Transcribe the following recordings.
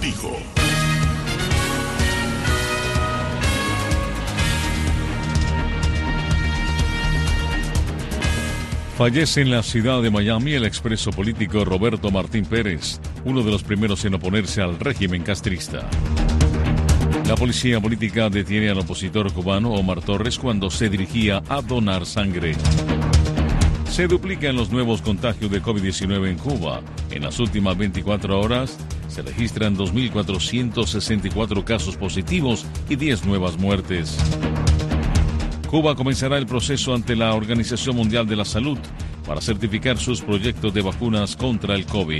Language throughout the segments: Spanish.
Acertijo. Fallece en la ciudad de Miami el expreso político Roberto Martín Pérez, uno de los primeros en oponerse al régimen castrista. La policía política detiene al opositor cubano Omar Torres cuando se dirigía a donar sangre. Se duplican los nuevos contagios de COVID-19 en Cuba. En las últimas 24 horas se registran 2.464 casos positivos y 10 nuevas muertes. Cuba comenzará el proceso ante la Organización Mundial de la Salud para certificar sus proyectos de vacunas contra el COVID.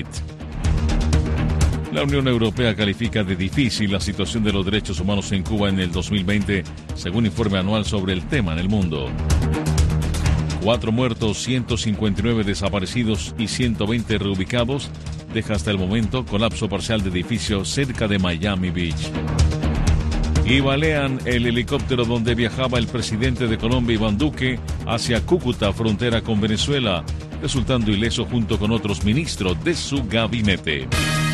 La Unión Europea califica de difícil la situación de los derechos humanos en Cuba en el 2020, según informe anual sobre el tema en el mundo. 4 muertos, 159 desaparecidos y 120 reubicados deja hasta el momento colapso parcial de edificios cerca de Miami Beach. Y balean el helicóptero donde viajaba el presidente de Colombia, Iván Duque, hacia Cúcuta, frontera con Venezuela, resultando ileso junto con otros ministros de su gabinete.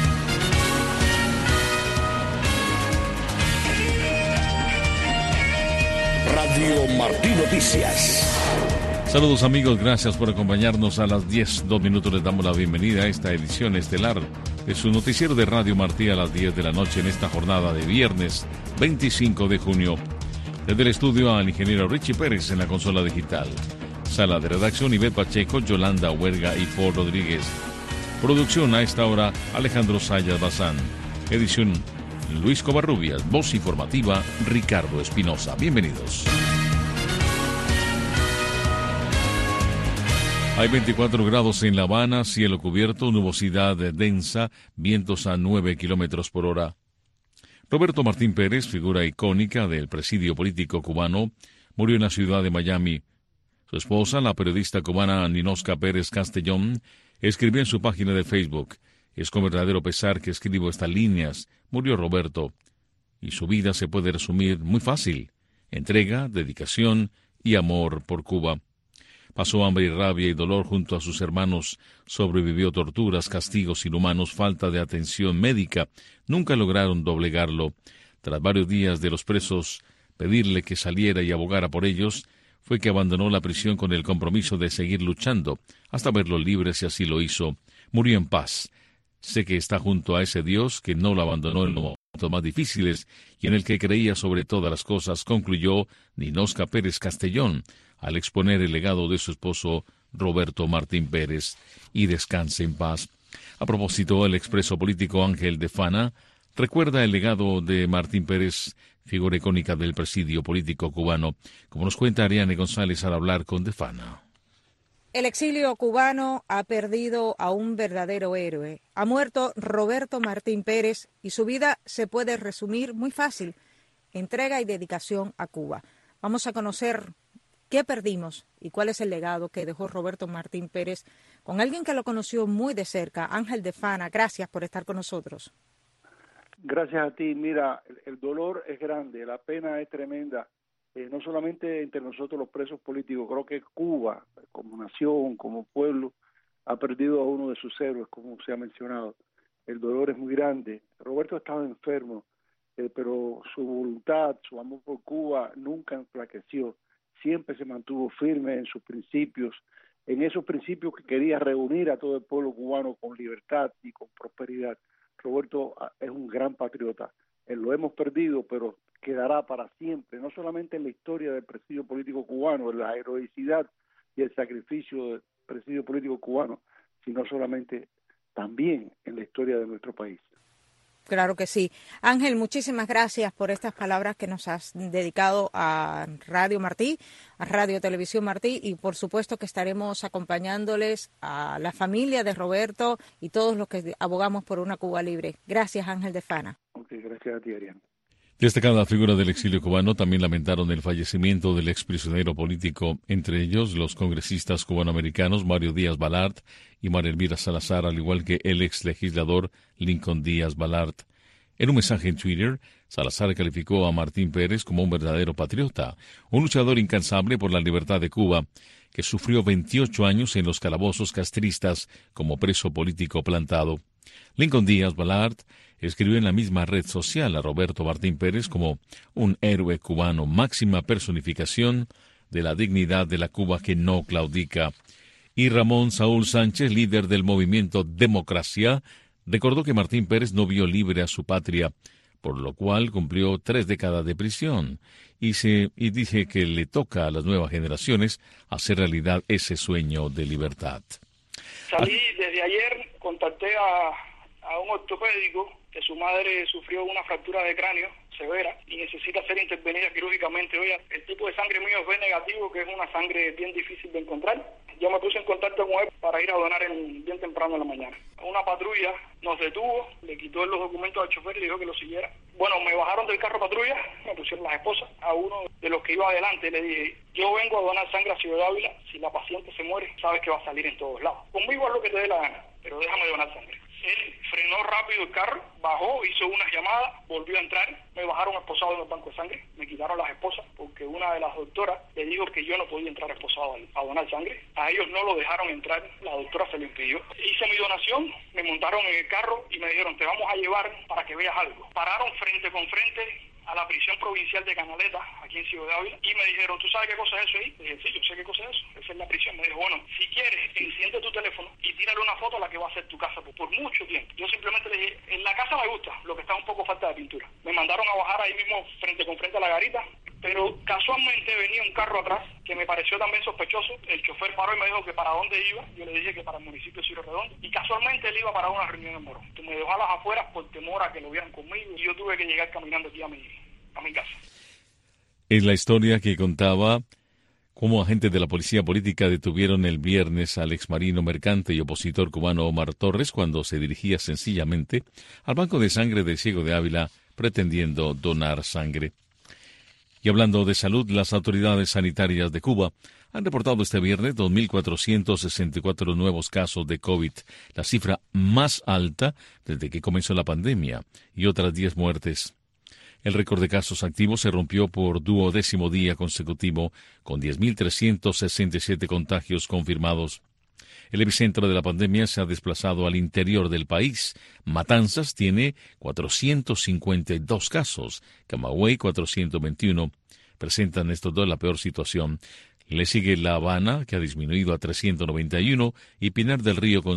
Radio Martí Noticias. Saludos amigos, gracias por acompañarnos. A las 10:02 les damos la bienvenida a esta edición estelar de su noticiero de Radio Martí a las 10 de la noche en esta jornada de viernes 25 de junio. Desde el estudio al ingeniero Richie Pérez en la consola digital. Sala de redacción Ivette Pacheco, Yolanda Huerga y Paul Rodríguez. Producción a esta hora Alejandro Sayas Bazán. Edición Luis Covarrubias. Voz informativa Ricardo Espinosa. Bienvenidos. Hay 24 grados en La Habana, cielo cubierto, nubosidad densa, vientos a 9 kilómetros por hora. Roberto Martín Pérez, figura icónica del presidio político cubano, murió en la ciudad de Miami. Su esposa, la periodista cubana Ninosca Pérez Castellón, escribió en su página de Facebook: "Es con verdadero pesar que escribo estas líneas. Murió Roberto. Y su vida se puede resumir muy fácil: entrega, dedicación y amor por Cuba. Pasó hambre y rabia y dolor junto a sus hermanos, sobrevivió torturas, castigos inhumanos, falta de atención médica. Nunca lograron doblegarlo. Tras varios días de los presos pedirle que saliera y abogara por ellos, fue que abandonó la prisión con el compromiso de seguir luchando, hasta verlo libre si así lo hizo. Murió en paz. Sé que está junto a ese Dios que no lo abandonó en los momentos más difíciles y en el que creía sobre todas las cosas", concluyó Ninosca Pérez Castellón, al exponer el legado de su esposo Roberto Martín Pérez. Y descanse en paz. A propósito, el expreso político Ángel de Fana recuerda el legado de Martín Pérez, figura icónica del presidio político cubano, como nos cuenta Ariane González al hablar con de Fana. El exilio cubano ha perdido a un verdadero héroe. Ha muerto Roberto Martín Pérez y su vida se puede resumir muy fácil: entrega y dedicación a Cuba. Vamos a conocer qué perdimos y cuál es el legado que dejó Roberto Martín Pérez con alguien que lo conoció muy de cerca. Ángel de Fana, gracias por estar con nosotros. Gracias a ti. Mira, el dolor es grande, la pena es tremenda. No solamente entre nosotros los presos políticos, creo que Cuba, como nación, como pueblo, ha perdido a uno de sus héroes, como se ha mencionado. El dolor es muy grande. Roberto estaba enfermo, pero su voluntad, su amor por Cuba nunca enflaqueció. Siempre se mantuvo firme en sus principios, en esos principios que quería reunir a todo el pueblo cubano con libertad y con prosperidad. Roberto es un gran patriota. Lo hemos perdido, pero quedará para siempre, no solamente en la historia del presidio político cubano, en la heroicidad y el sacrificio del presidio político cubano, sino solamente también en la historia de nuestro país. Claro que sí. Ángel, muchísimas gracias por estas palabras que nos has dedicado a Radio Martí, a Radio Televisión Martí, y por supuesto que estaremos acompañándoles a la familia de Roberto y todos los que abogamos por una Cuba libre. Gracias, Ángel de Fana. Okay, gracias a ti, Ariane. Destacada figura del exilio cubano, también lamentaron el fallecimiento del exprisionero político, entre ellos los congresistas cubanoamericanos Mario Díaz Balart y María Elvira Salazar, al igual que el ex legislador Lincoln Díaz Balart. En un mensaje en Twitter, Salazar calificó a Martín Pérez como un verdadero patriota, un luchador incansable por la libertad de Cuba, que sufrió 28 años en los calabozos castristas como preso político plantado. Lincoln Díaz Balart escribió en la misma red social a Roberto Martín Pérez como un héroe cubano, máxima personificación de la dignidad de la Cuba que no claudica. Y Ramón Saúl Sánchez, líder del movimiento Democracia, recordó que Martín Pérez no vio libre a su patria, por lo cual cumplió 3 décadas de prisión, y dice que le toca a las nuevas generaciones hacer realidad ese sueño de libertad. Salí desde ayer, contacté a un ortopédico que su madre sufrió una fractura de cráneo severa y necesita ser intervenida quirúrgicamente. Oiga, el tipo de sangre mío es B negativo, que es una sangre bien difícil de encontrar. Yo me puse en contacto con él para ir a donar bien temprano en la mañana. Una patrulla nos detuvo, le quitó los documentos al chofer y le dijo que lo siguiera. Bueno, me bajaron del carro patrulla, me pusieron las esposas. A uno de los que iba adelante le dije, yo vengo a donar sangre a Ciudad Ávila. Si la paciente se muere, sabes que va a salir en todos lados. Conmigo haz lo que te dé la gana, pero déjame donar sangre. Él frenó rápido el carro, bajó, hizo unas llamadas, volvió a entrar, me bajaron esposado en el banco de sangre, me quitaron las esposas porque una de las doctoras le dijo que yo no podía entrar esposado a donar sangre. A ellos no lo dejaron entrar, la doctora se lo impidió. Hice mi donación, me montaron en el carro y me dijeron, te vamos a llevar para que veas algo. Pararon frente con frente a la prisión provincial de Canaleta, aquí en Ciudad Ávila, y me dijeron, ¿tú sabes qué cosa es eso ahí? Le dije, sí, yo sé qué cosa es eso, esa es la prisión. Me dijo, bueno, si quieres, enciende tu teléfono y tírale una foto a la que va a ser tu casa por mucho tiempo. Yo simplemente le dije, en la casa me gusta, lo que está un poco falta de pintura. Me mandaron a bajar ahí mismo, frente con frente a la garita, pero casualmente venía un carro atrás que me pareció también sospechoso. El chofer paró y me dijo que para dónde iba. Yo le dije que para el municipio de Ciudad Redondo. Y casualmente él iba para una reunión en Morón. Me dejó a las afueras por temor a que lo vieran conmigo y yo tuve que llegar caminando aquí a mi casa. Es la historia que contaba cómo agentes de la policía política detuvieron el viernes al exmarino mercante y opositor cubano Omar Torres cuando se dirigía sencillamente al banco de sangre de Ciego de Ávila pretendiendo donar sangre. Y hablando de salud, las autoridades sanitarias de Cuba han reportado este viernes 2.464 nuevos casos de COVID, la cifra más alta desde que comenzó la pandemia, y otras 10 muertes. El récord de casos activos se rompió por 12º día consecutivo, con 10.367 contagios confirmados. El epicentro de la pandemia se ha desplazado al interior del país. Matanzas tiene 452 casos, Camagüey 421. Presentan estos dos la peor situación. Le sigue La Habana, que ha disminuido a 391, y Pinar del Río con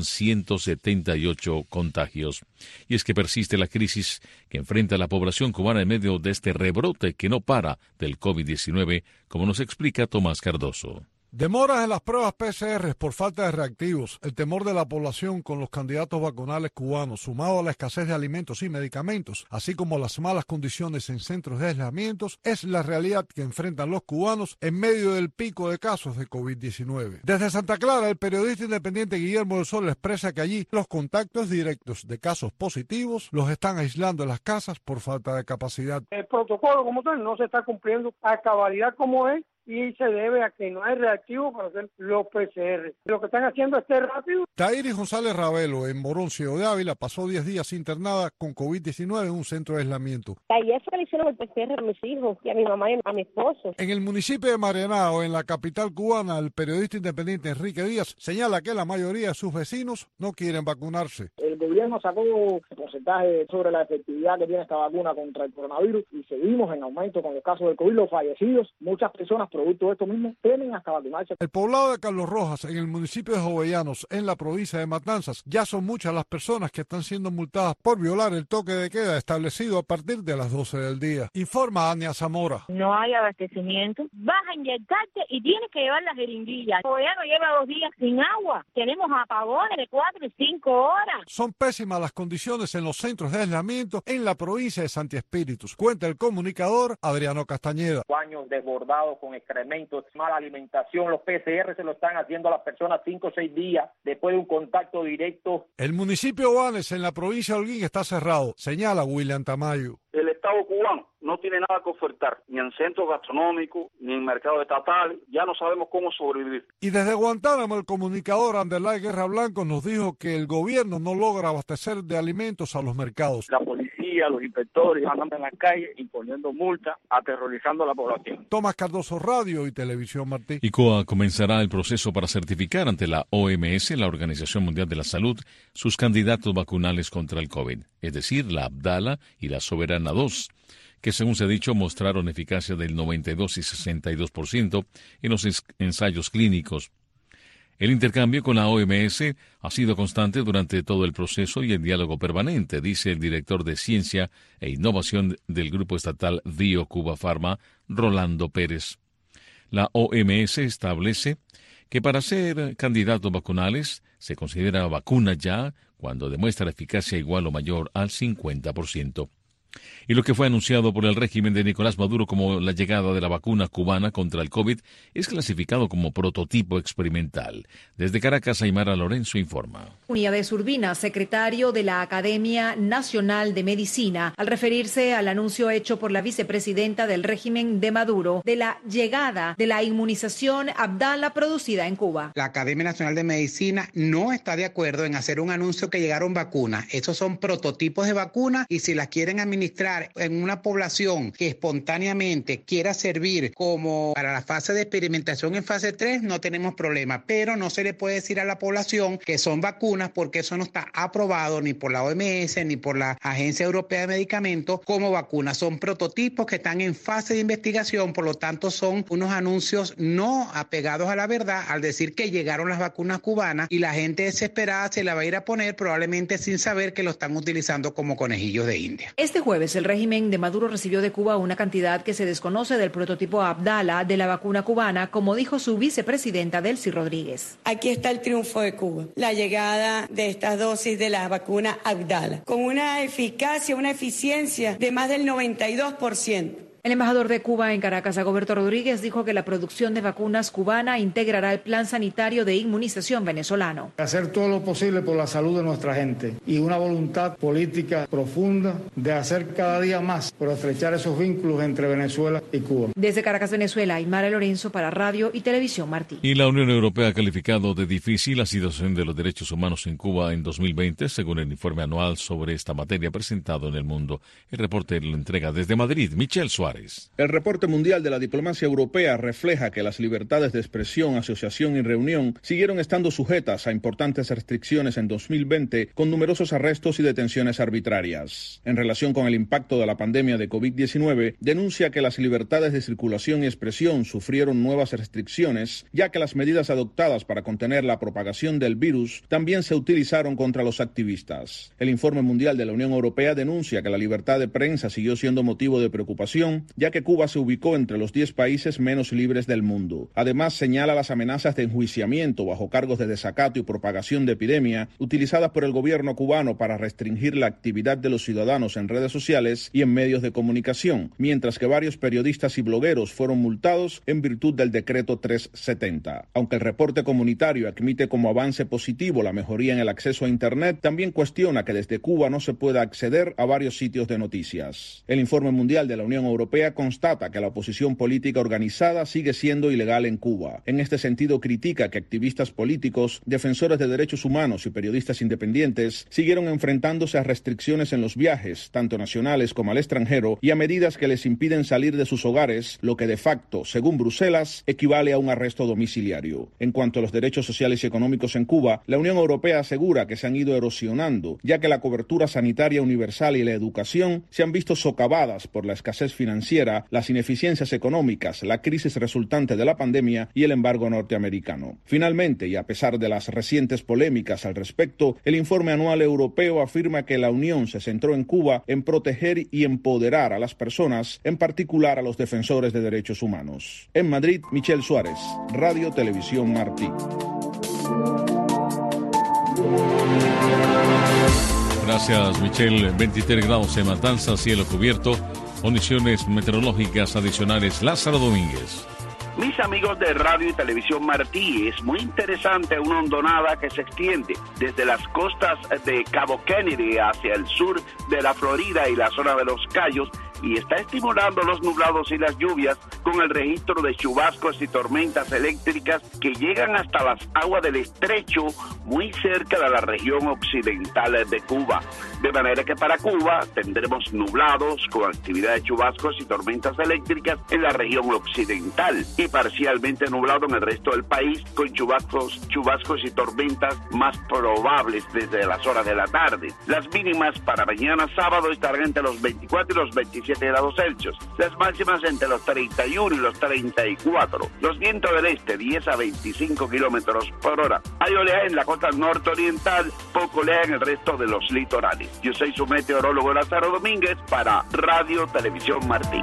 178 contagios. Y es que persiste la crisis que enfrenta la población cubana en medio de este rebrote que no para del COVID-19, como nos explica Tomás Cardoso. Demoras en las pruebas PCR por falta de reactivos, el temor de la población con los candidatos vacunales cubanos, sumado a la escasez de alimentos y medicamentos, así como las malas condiciones en centros de aislamiento, es la realidad que enfrentan los cubanos en medio del pico de casos de COVID-19. Desde Santa Clara, el periodista independiente Guillermo del Sol expresa que allí los contactos directos de casos positivos los están aislando en las casas por falta de capacidad. El protocolo como tal no se está cumpliendo a cabalidad como es, y se debe a que no hay reactivo para hacer los PCR. Lo que están haciendo es ser rápido. Tairis González Ravelo, en Morón, Ciego de Ávila, pasó 10 días internada con COVID-19 en un centro de aislamiento. Ayer se le hicieron el PCR a mis hijos y a mi mamá y a mi esposo. En el municipio de Marianao, en la capital cubana, el periodista independiente Enrique Díaz señala que la mayoría de sus vecinos no quieren vacunarse. El gobierno sacó un porcentaje sobre la efectividad que tiene esta vacuna contra el coronavirus y seguimos en aumento con los casos del COVID, los fallecidos. Muchas personas producto de esto mismo tienen hasta vacunarse. El poblado de Carlos Rojas, en el municipio de Jovellanos, en la provincia de Matanzas, ya son muchas las personas que están siendo multadas por violar el toque de queda establecido a partir de las 12 del día. Informa Ania Zamora. No hay abastecimiento. Vas a inyectarte y tienes que llevar las jeringuillas. Jovellano lleva 2 días sin agua. Tenemos apagones de 4 y 5 horas. Son pésimas las condiciones en los centros de aislamiento en la provincia de Santi Espíritus, cuenta el comunicador Adriano Castañeda. Baños desbordados con excrementos, mala alimentación, los PCR se lo están haciendo a las personas 5 o 6 días después de un contacto directo. El municipio de Obanes, en la provincia de Holguín, está cerrado, señala William Tamayo. El Estado cubano no tiene nada que ofertar, ni en centros gastronómicos, ni en mercados estatales. Ya no sabemos cómo sobrevivir. Y desde Guantánamo, el comunicador Anderlay Guerra Blanco nos dijo que el gobierno no logra abastecer de alimentos a los mercados. La policía policía, los inspectores andando en las calles imponiendo multas, aterrorizando a la población. Tomás Cardoso, Radio y Televisión Martí. ICOA comenzará el proceso para certificar ante la OMS, la Organización Mundial de la Salud, sus candidatos vacunales contra el COVID, es decir, la Abdala y la Soberana 2, que según se ha dicho mostraron eficacia del 92 y 62% en los ensayos clínicos. El intercambio con la OMS ha sido constante durante todo el proceso y el diálogo permanente, dice el director de Ciencia e Innovación del Grupo Estatal BioCuba Pharma, Rolando Pérez. La OMS establece que para ser candidatos vacunales se considera vacuna ya cuando demuestra eficacia igual o mayor al 50%. Y lo que fue anunciado por el régimen de Nicolás Maduro como la llegada de la vacuna cubana contra el COVID es clasificado como prototipo experimental. Desde Caracas, Aymara Lorenzo informa. Unidades Urbina, secretario de la Academia Nacional de Medicina, al referirse al anuncio hecho por la vicepresidenta del régimen de Maduro de la llegada de la inmunización Abdala producida en Cuba. La Academia Nacional de Medicina no está de acuerdo en hacer un anuncio que llegaron vacunas. Estos son prototipos de vacunas y si las quieren administrar en una población que espontáneamente quiera servir como para la fase de experimentación en fase 3, no tenemos problema, pero no se le puede decir a la población que son vacunas porque eso no está aprobado ni por la OMS ni por la Agencia Europea de Medicamentos como vacunas. Son prototipos que están en fase de investigación, por lo tanto son unos anuncios no apegados a la verdad al decir que llegaron las vacunas cubanas y la gente desesperada se la va a ir a poner probablemente sin saber que lo están utilizando como conejillos de India. Este jueves el régimen de Maduro recibió de Cuba una cantidad que se desconoce del prototipo Abdala de la vacuna cubana, como dijo su vicepresidenta Delcy Rodríguez. Aquí está el triunfo de Cuba, la llegada de estas dosis de la vacuna Abdala, con una eficacia, una eficiencia de más del 92%. El embajador de Cuba en Caracas, Dagoberto Rodríguez, dijo que la producción de vacunas cubana integrará el plan sanitario de inmunización venezolano. Hacer todo lo posible por la salud de nuestra gente y una voluntad política profunda de hacer cada día más por estrechar esos vínculos entre Venezuela y Cuba. Desde Caracas, Venezuela, Aymara Lorenzo para Radio y Televisión Martí. Y la Unión Europea ha calificado de difícil la situación de los derechos humanos en Cuba en 2020, según el informe anual sobre esta materia presentado en el mundo. El reporte lo entrega desde Madrid, Michel Suárez. El reporte mundial de la diplomacia europea refleja que las libertades de expresión, asociación y reunión siguieron estando sujetas a importantes restricciones en 2020, con numerosos arrestos y detenciones arbitrarias. En relación con el impacto de la pandemia de COVID-19, denuncia que las libertades de circulación y expresión sufrieron nuevas restricciones, ya que las medidas adoptadas para contener la propagación del virus también se utilizaron contra los activistas. El informe mundial de la Unión Europea denuncia que la libertad de prensa siguió siendo motivo de preocupación, ya que Cuba se ubicó entre los 10 países menos libres del mundo. Además, señala las amenazas de enjuiciamiento bajo cargos de desacato y propagación de epidemia utilizadas por el gobierno cubano para restringir la actividad de los ciudadanos en redes sociales y en medios de comunicación, mientras que varios periodistas y blogueros fueron multados en virtud del decreto 370. Aunque el reporte comunitario admite como avance positivo la mejoría en el acceso a Internet, también cuestiona que desde Cuba no se pueda acceder a varios sitios de noticias. El informe mundial de la Unión Europea constata que la oposición política organizada sigue siendo ilegal en Cuba. En este sentido, critica que activistas políticos, defensores de derechos humanos y periodistas independientes siguieron enfrentándose a restricciones en los viajes, tanto nacionales como al extranjero, y a medidas que les impiden salir de sus hogares, lo que de facto, según Bruselas, equivale a un arresto domiciliario. En cuanto a los derechos sociales y económicos en Cuba, la Unión Europea asegura que se han ido erosionando, ya que la cobertura sanitaria universal y la educación se han visto socavadas por la escasez financiera, las ineficiencias económicas, la crisis resultante de la pandemia y el embargo norteamericano. Finalmente, y a pesar de las recientes polémicas al respecto, el informe anual europeo afirma que la Unión se centró en Cuba en proteger y empoderar a las personas, en particular a los defensores de derechos humanos. En Madrid, Michel Suárez, Radio Televisión Martí. Gracias, Michel. 23 grados en Matanzas, cielo cubierto. Condiciones meteorológicas adicionales, Lázaro Domínguez. Mis amigos de Radio y Televisión Martí, es muy interesante una hondonada que se extiende desde las costas de Cabo Kennedy hacia el sur de la Florida y la zona de los Cayos, y está estimulando los nublados y las lluvias con el registro de chubascos y tormentas eléctricas que llegan hasta las aguas del estrecho muy cerca de la región occidental de Cuba. De manera que para Cuba tendremos nublados con actividad de chubascos y tormentas eléctricas en la región occidental y parcialmente nublado en el resto del país con chubascos y tormentas más probables desde las horas de la tarde. Las mínimas para mañana sábado estarán entre los 24 y los 27 grados Celsius, las máximas entre los 31 y los 34. Los vientos del este 10 a 25 kilómetros por hora. Hay oleaje en la costa norte-oriental, poco oleaje en el resto de los litorales. Yo soy su meteorólogo Lázaro Domínguez para Radio Televisión Martí.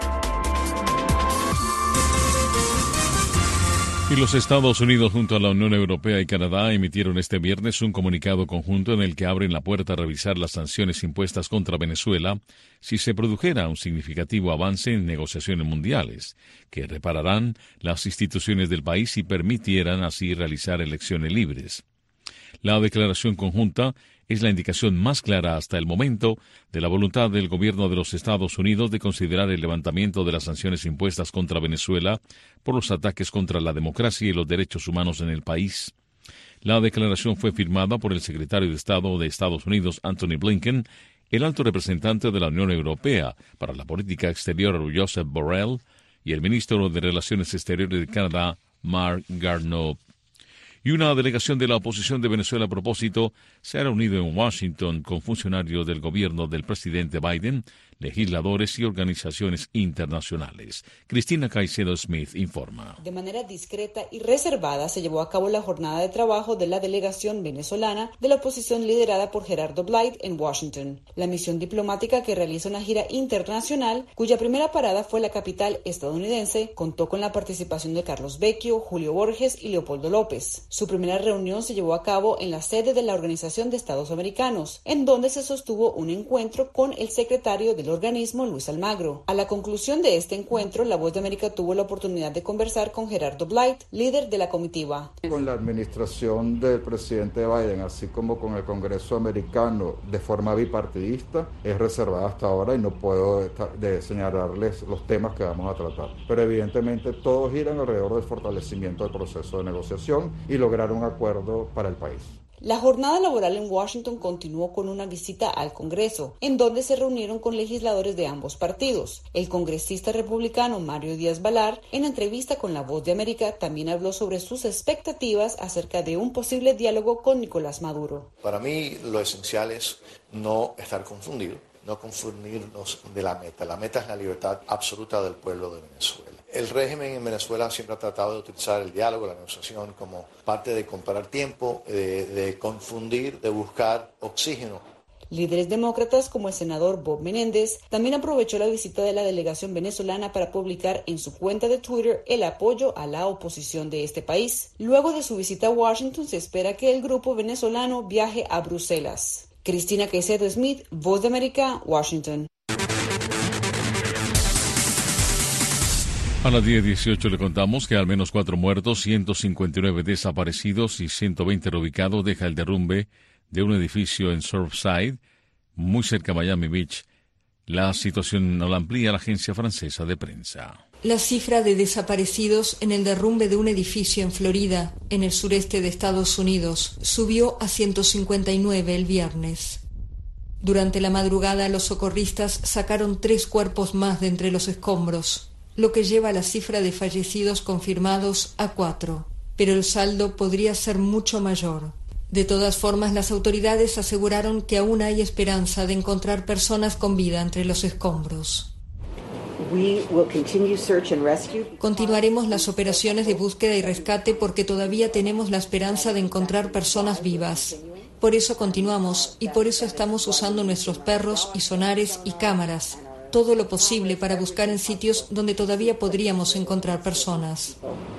Y los Estados Unidos junto a la Unión Europea y Canadá emitieron este viernes un comunicado conjunto en el que abren la puerta a revisar las sanciones impuestas contra Venezuela si se produjera un significativo avance en negociaciones mundiales, que repararán las instituciones del país y permitieran así realizar elecciones libres. La declaración conjunta es la indicación más clara hasta el momento de la voluntad del gobierno de los Estados Unidos de considerar el levantamiento de las sanciones impuestas contra Venezuela por los ataques contra la democracia y los derechos humanos en el país. La declaración fue firmada por el secretario de Estado de Estados Unidos, Anthony Blinken, el alto representante de la Unión Europea para la Política Exterior, Josep Borrell, y el ministro de Relaciones Exteriores de Canadá, Marc Garneau. Y una delegación de la oposición de Venezuela a propósito se ha reunido en Washington con funcionarios del gobierno del presidente Biden, legisladores y organizaciones internacionales. Cristina Caicedo Smith informa. De manera discreta y reservada se llevó a cabo la jornada de trabajo de la delegación venezolana de la oposición liderada por Gerardo Blight en Washington. La misión diplomática, que realiza una gira internacional, cuya primera parada fue la capital estadounidense, contó con la participación de Carlos Vecchio, Julio Borges y Leopoldo López. Su primera reunión se llevó a cabo en la sede de la Organización de Estados Americanos, en donde se sostuvo un encuentro con el secretario del organismo, Luis Almagro. A la conclusión de este encuentro, La Voz de América tuvo la oportunidad de conversar con Gerardo Blight, líder de la comitiva. Con la administración del presidente Biden, así como con el Congreso americano de forma bipartidista, es reservada hasta ahora y no puedo señalarles los temas que vamos a tratar. Pero evidentemente todos giran alrededor del fortalecimiento del proceso de negociación y lograr un acuerdo para el país. La jornada laboral en Washington continuó con una visita al Congreso, en donde se reunieron con legisladores de ambos partidos. El congresista republicano Mario Díaz-Balart, en entrevista con La Voz de América, también habló sobre sus expectativas acerca de un posible diálogo con Nicolás Maduro. Para mí lo esencial es no estar confundido, no confundirnos de la meta. La meta es la libertad absoluta del pueblo de Venezuela. El régimen en Venezuela siempre ha tratado de utilizar el diálogo, la negociación como parte de comprar tiempo, de confundir, de buscar oxígeno. Líderes demócratas como el senador Bob Menéndez también aprovechó la visita de la delegación venezolana para publicar en su cuenta de Twitter el apoyo a la oposición de este país. Luego de su visita a Washington, se espera que el grupo venezolano viaje a Bruselas. Cristina Caicedo Smith, Voz de América, Washington. A las 10:18 le contamos que al menos 4 muertos, 159 desaparecidos y 120 reubicados deja el derrumbe de un edificio en Surfside, muy cerca de Miami Beach. La situación no la amplía la agencia francesa de prensa. La cifra de desaparecidos en el derrumbe de un edificio en Florida, en el sureste de Estados Unidos, subió a 159 el viernes. Durante la madrugada, los socorristas sacaron 3 cuerpos más de entre los escombros, lo que lleva la cifra de fallecidos confirmados a 4, pero el saldo podría ser mucho mayor. De todas formas, las autoridades aseguraron que aún hay esperanza de encontrar personas con vida entre los escombros. Continuaremos las operaciones de búsqueda y rescate porque todavía tenemos la esperanza de encontrar personas vivas. Por eso continuamos y por eso estamos usando nuestros perros y sonares y cámaras, todo lo posible para buscar en sitios donde todavía podríamos encontrar personas.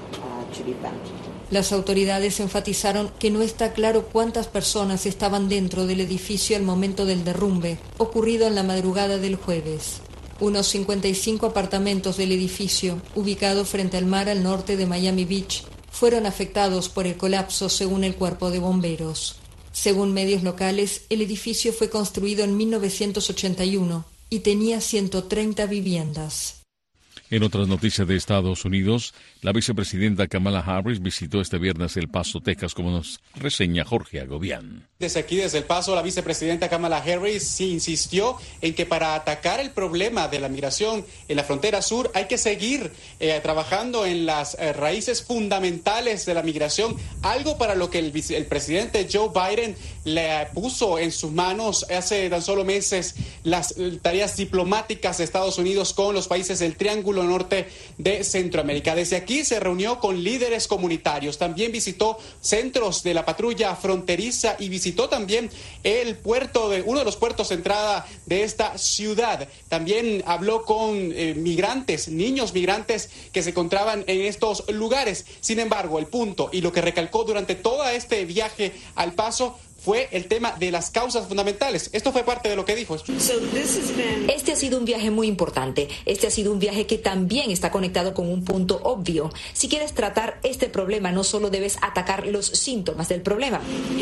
Las autoridades enfatizaron que no está claro cuántas personas estaban dentro del edificio al momento del derrumbe, ocurrido en la madrugada del jueves. Unos 55 apartamentos del edificio, ubicado frente al mar al norte de Miami Beach, fueron afectados por el colapso según el cuerpo de bomberos. Según medios locales, el edificio fue construido en 1981 y tenía 130 viviendas. En otras noticias de Estados Unidos, la vicepresidenta Kamala Harris visitó este viernes El Paso, Texas, como nos reseña Jorge Agobián. Desde El Paso, la vicepresidenta Kamala Harris sí insistió en que para atacar el problema de la migración en la frontera sur hay que seguir trabajando en las raíces fundamentales de la migración, algo para lo que el presidente Joe Biden le puso en sus manos hace tan solo meses las tareas diplomáticas de Estados Unidos con los países del Triángulo Norte de Centroamérica. Desde aquí se reunió con líderes comunitarios, también visitó centros de la patrulla fronteriza y visitó también el puerto uno de los puertos de entrada de esta ciudad. También habló con niños migrantes que se encontraban en estos lugares. Sin embargo, el punto y lo que recalcó durante todo este viaje al Paso fue el tema de las causas fundamentales. Esto fue parte de lo que dijo. Este ha sido un viaje muy importante. Este ha sido un viaje que también está conectado con un punto obvio. Si quieres tratar este problema, no solo debes atacar los síntomas del problema.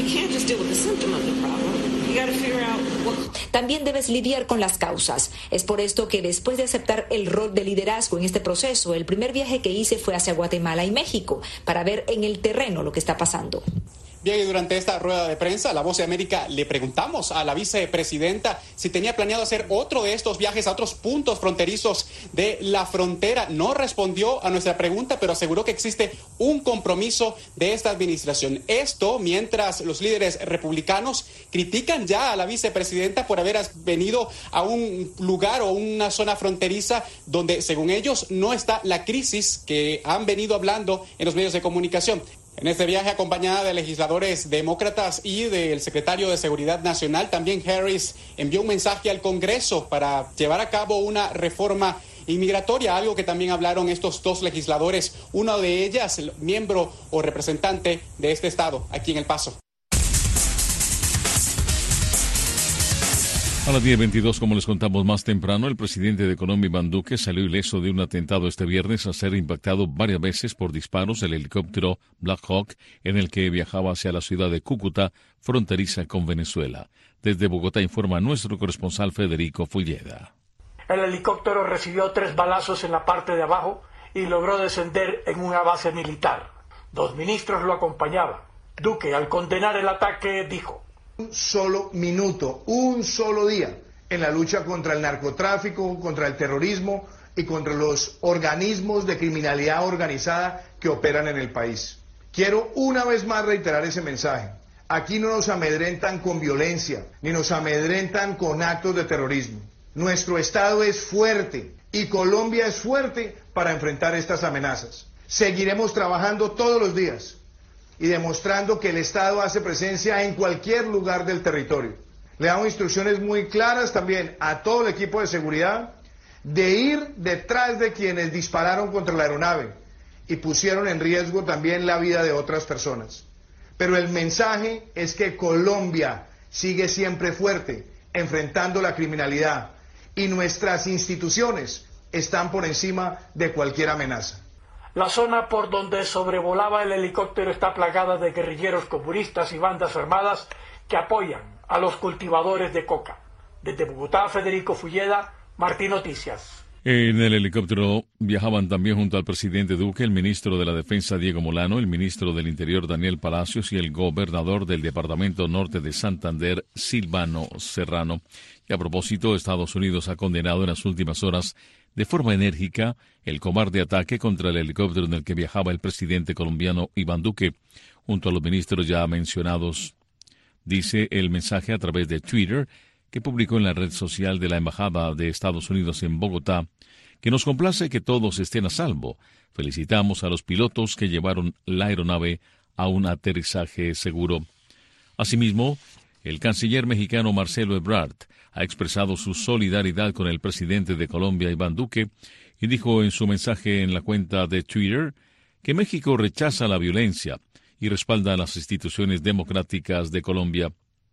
También debes lidiar con las causas. Es por esto que después de aceptar el rol de liderazgo en este proceso, el primer viaje que hice fue hacia Guatemala y México para ver en el terreno lo que está pasando. Bien, y durante esta rueda de prensa, La Voz de América, le preguntamos a la vicepresidenta si tenía planeado hacer otro de estos viajes a otros puntos fronterizos de la frontera. No respondió a nuestra pregunta, pero aseguró que existe un compromiso de esta administración. Esto mientras los líderes republicanos critican ya a la vicepresidenta por haber venido a un lugar o una zona fronteriza donde, según ellos, no está la crisis que han venido hablando en los medios de comunicación. En este viaje, acompañada de legisladores demócratas y del secretario de Seguridad Nacional, también Harris envió un mensaje al Congreso para llevar a cabo una reforma inmigratoria, algo que también hablaron estos dos legisladores, uno de ellas, el miembro o representante de este estado, aquí en El Paso. A las 10:22, como les contamos más temprano, el presidente de Colombia, Iván Duque, salió ileso de un atentado este viernes al ser impactado varias veces por disparos del helicóptero Black Hawk en el que viajaba hacia la ciudad de Cúcuta, fronteriza con Venezuela. Desde Bogotá informa nuestro corresponsal Federico Fulleda. El helicóptero recibió 3 balazos en la parte de abajo y logró descender en una base militar. 2 ministros lo acompañaban. Duque, al condenar el ataque, dijo: un solo minuto, un solo día en la lucha contra el narcotráfico, contra el terrorismo y contra los organismos de criminalidad organizada que operan en el país. Quiero una vez más reiterar ese mensaje. Aquí no nos amedrentan con violencia, ni nos amedrentan con actos de terrorismo. Nuestro Estado es fuerte y Colombia es fuerte para enfrentar estas amenazas. Seguiremos trabajando todos los días y demostrando que el Estado hace presencia en cualquier lugar del territorio. Le damos instrucciones muy claras también a todo el equipo de seguridad de ir detrás de quienes dispararon contra la aeronave y pusieron en riesgo también la vida de otras personas. Pero el mensaje es que Colombia sigue siempre fuerte, enfrentando la criminalidad, y nuestras instituciones están por encima de cualquier amenaza. La zona por donde sobrevolaba el helicóptero está plagada de guerrilleros comunistas y bandas armadas que apoyan a los cultivadores de coca. Desde Bogotá, Federico Fulleda, Martí Noticias. En el helicóptero viajaban también junto al presidente Duque el ministro de la Defensa Diego Molano, el ministro del Interior Daniel Palacios y el gobernador del Departamento Norte de Santander, Silvano Serrano. Y a propósito, Estados Unidos ha condenado en las últimas horas de forma enérgica el cobarde ataque contra el helicóptero en el que viajaba el presidente colombiano Iván Duque, junto a los ministros ya mencionados. Dice el mensaje a través de Twitter, que publicó en la red social de la Embajada de Estados Unidos en Bogotá, que nos complace que todos estén a salvo. Felicitamos a los pilotos que llevaron la aeronave a un aterrizaje seguro. Asimismo, el canciller mexicano Marcelo Ebrard ha expresado su solidaridad con el presidente de Colombia, Iván Duque, y dijo en su mensaje en la cuenta de Twitter que México rechaza la violencia y respalda a las instituciones democráticas de Colombia.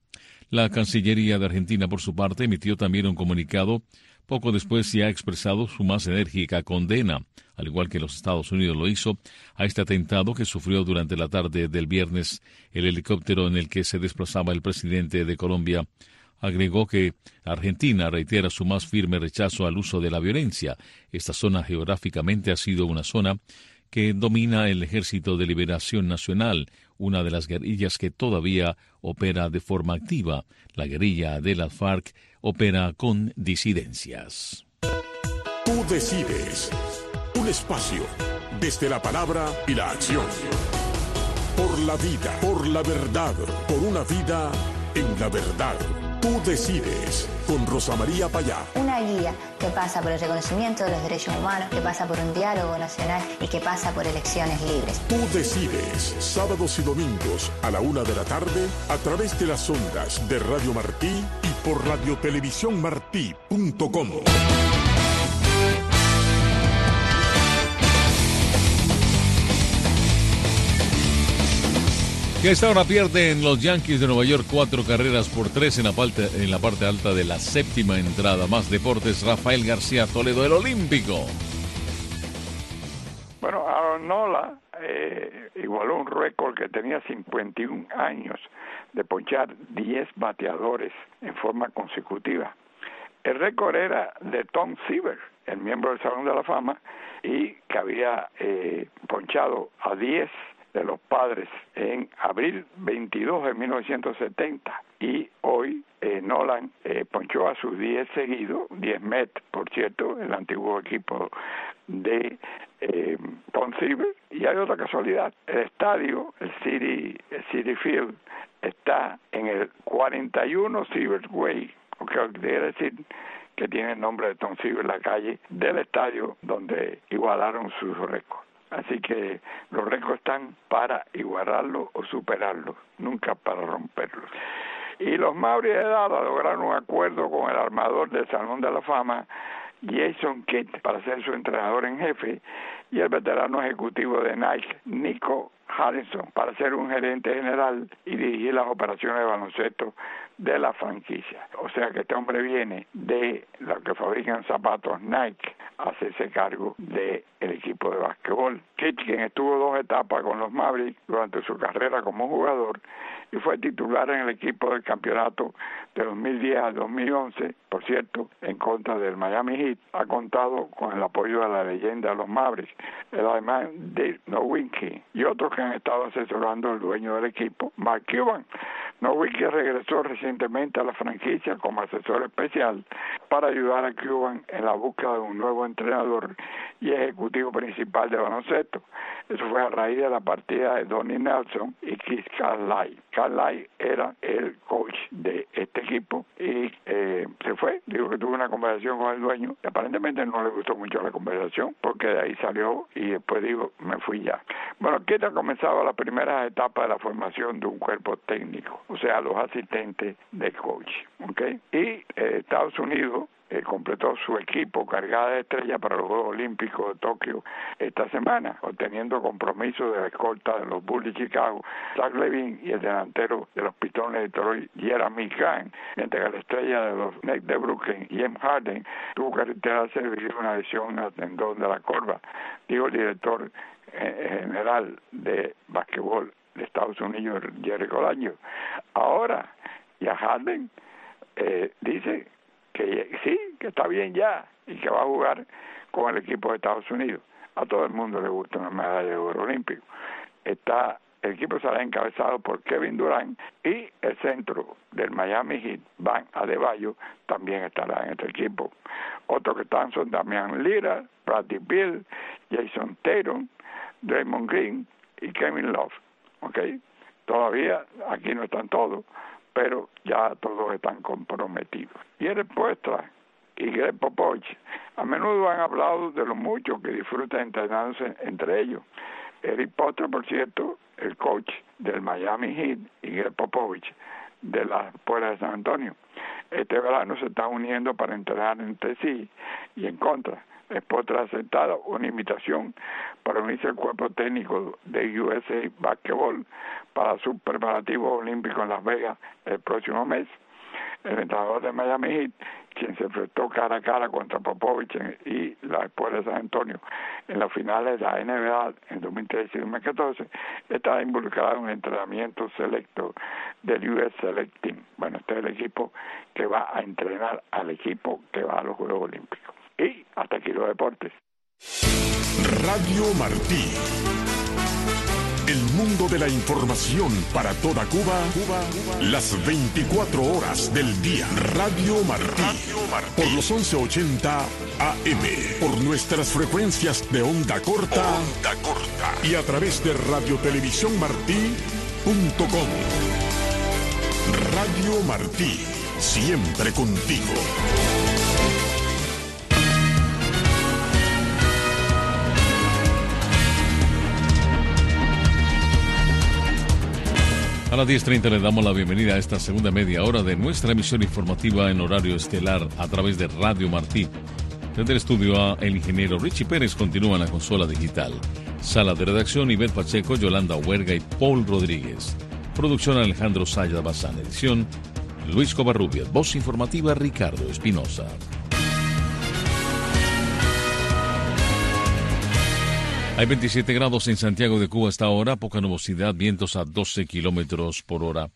La Cancillería de Argentina, por su parte, emitió también un comunicado poco después y ha expresado su más enérgica condena, al igual que los Estados Unidos lo hizo, a este atentado que sufrió durante la tarde del viernes el helicóptero en el que se desplazaba el presidente de Colombia Agregó que Argentina reitera su más firme rechazo al uso de la violencia. Esta zona geográficamente ha sido una zona que domina el Ejército de Liberación Nacional, una de las guerrillas que todavía opera de forma activa. La guerrilla de las FARC opera con disidencias. Tú decides. Un espacio desde la palabra y la acción. Por la vida, por la verdad, por una vida en la verdad. Tú decides, con Rosa María Payá. Una guía que pasa por el reconocimiento de los derechos humanos, que pasa por un diálogo nacional y que pasa por elecciones libres. Tú decides, sábados y domingos a la 1:00 p.m. a través de las ondas de Radio Martí y por radiotelevisiónmartí.com. Que a esta hora pierden los Yankees de Nueva York 4-3 en la parte alta de la séptima entrada. Más deportes, Rafael García Toledo, el Olímpico. Bueno, Aaron Nola igualó un récord que tenía 51 años de ponchar 10 bateadores en forma consecutiva. El récord era de Tom Seaver, el miembro del Salón de la Fama, y que había ponchado a 10 de los Padres en abril 22 de 1970, y hoy Nolan ponchó a sus 10 seguidos, 10 Mets, por cierto, el antiguo equipo de Tom Seaver. Y hay otra casualidad, el estadio, el Citi Field, está en el 41 Seaver Way, o que quiere decir que tiene el nombre de Tom Seaver, la calle del estadio donde igualaron sus récords. Así que los récords están para igualarlos o superarlos, nunca para romperlos. Y los Mavericks de Dallas lograron un acuerdo con el armador del Salón de la Fama, Jason Kidd, para ser su entrenador en jefe, y el veterano ejecutivo de Nike, Nico Harrison, para ser un gerente general y dirigir las operaciones de baloncesto de la franquicia. O sea que este hombre viene de los que fabrican zapatos Nike a hacerse cargo del equipo de básquetbol. Kidd, quien estuvo 2 etapas con los Mavericks durante su carrera como jugador y fue titular en el equipo del campeonato de 2010 al 2011, por cierto, en contra del Miami Heat, ha contado con el apoyo de la leyenda de los Mavericks, el alemán Dirk Nowitzki, y otros que han estado asesorando al dueño del equipo, Mark Cuban. Nowitzki regresó recientemente a la franquicia como asesor especial para ayudar a Cuban en la búsqueda de un nuevo entrenador y ejecutivo principal de baloncesto. Eso fue a raíz de la partida de Donnie Nelson y Keith Carlisle. Carlisle era el coach de este equipo y se fue. Digo que tuve una conversación con el dueño y aparentemente no le gustó mucho la conversación porque de ahí salió y después digo, me fui ya. Bueno, aquí ha comenzado la primera etapa de la formación de un cuerpo técnico, o sea, los asistentes del coach, ¿ok? Y Estados Unidos completó su equipo cargada de estrellas para los Juegos Olímpicos de Tokio esta semana, obteniendo compromiso de la escolta de los Bulls de Chicago, Zach LaVine, y el delantero de los Pistones de Detroit, Jeremy Grant, mientras que la estrella de los Nets de Brooklyn, James Harden, tuvo que retirarse debido a una lesión al tendón de la corva, dijo el director general de básquetbol de Estados Unidos, Jerry Colangelo. Ahora, ya Harden dice que sí, que está bien ya y que va a jugar con el equipo de Estados Unidos. A todo el mundo le gusta una medalla de oro olímpico. El equipo será encabezado por Kevin Durant y el centro del Miami Heat, Bam Adebayo, también estará en este equipo. Otros que están son Damian Lillard, Bradley Beal, Jason Tatum, Draymond Green y Kevin Love. ¿Okay? Todavía aquí no están todos, pero ya todos están comprometidos. Y Eric Spoelstra y Greg Popovich a menudo han hablado de lo mucho que disfrutan entrenándose entre ellos. Eric Spoelstra, por cierto, el coach del Miami Heat, y Greg Popovich de las Pueblas de San Antonio. Este verano se están uniendo para entrenar entre sí y en contra. Spoelstra ha aceptado una invitación para unirse al cuerpo técnico de USA Basketball para sus preparativos olímpicos en Las Vegas el próximo mes. el entrenador de Miami Heat, quien se enfrentó cara a cara contra Popovich y la Escuela de San Antonio en las finales de la NBA en 2013 y 2014, estaba involucrado en un entrenamiento selecto del US Select Team. Bueno, este es el equipo que va a entrenar al equipo que va a los Juegos Olímpicos. Y hasta aquí los deportes. Radio Martí. El mundo de la información para toda Cuba, las 24 horas del día. Radio Martí. Por los 1180 AM. Por nuestras frecuencias de onda corta. Y a través de radiotelevisiónmartí.com. Radio Martí. Siempre contigo. A las 10:30 le damos la bienvenida a esta segunda media hora de nuestra emisión informativa en horario estelar a través de Radio Martí. Desde el estudio A, el ingeniero Richie Pérez continúa en la consola digital. Sala de redacción, Ivette Pacheco, Yolanda Huerga y Paul Rodríguez. Producción, Alejandro Sayas Bazán. Edición, Luis Covarrubias. Voz informativa, Ricardo Espinosa. Hay 27 grados en Santiago de Cuba hasta ahora, poca nubosidad, vientos a 12 kilómetros por hora.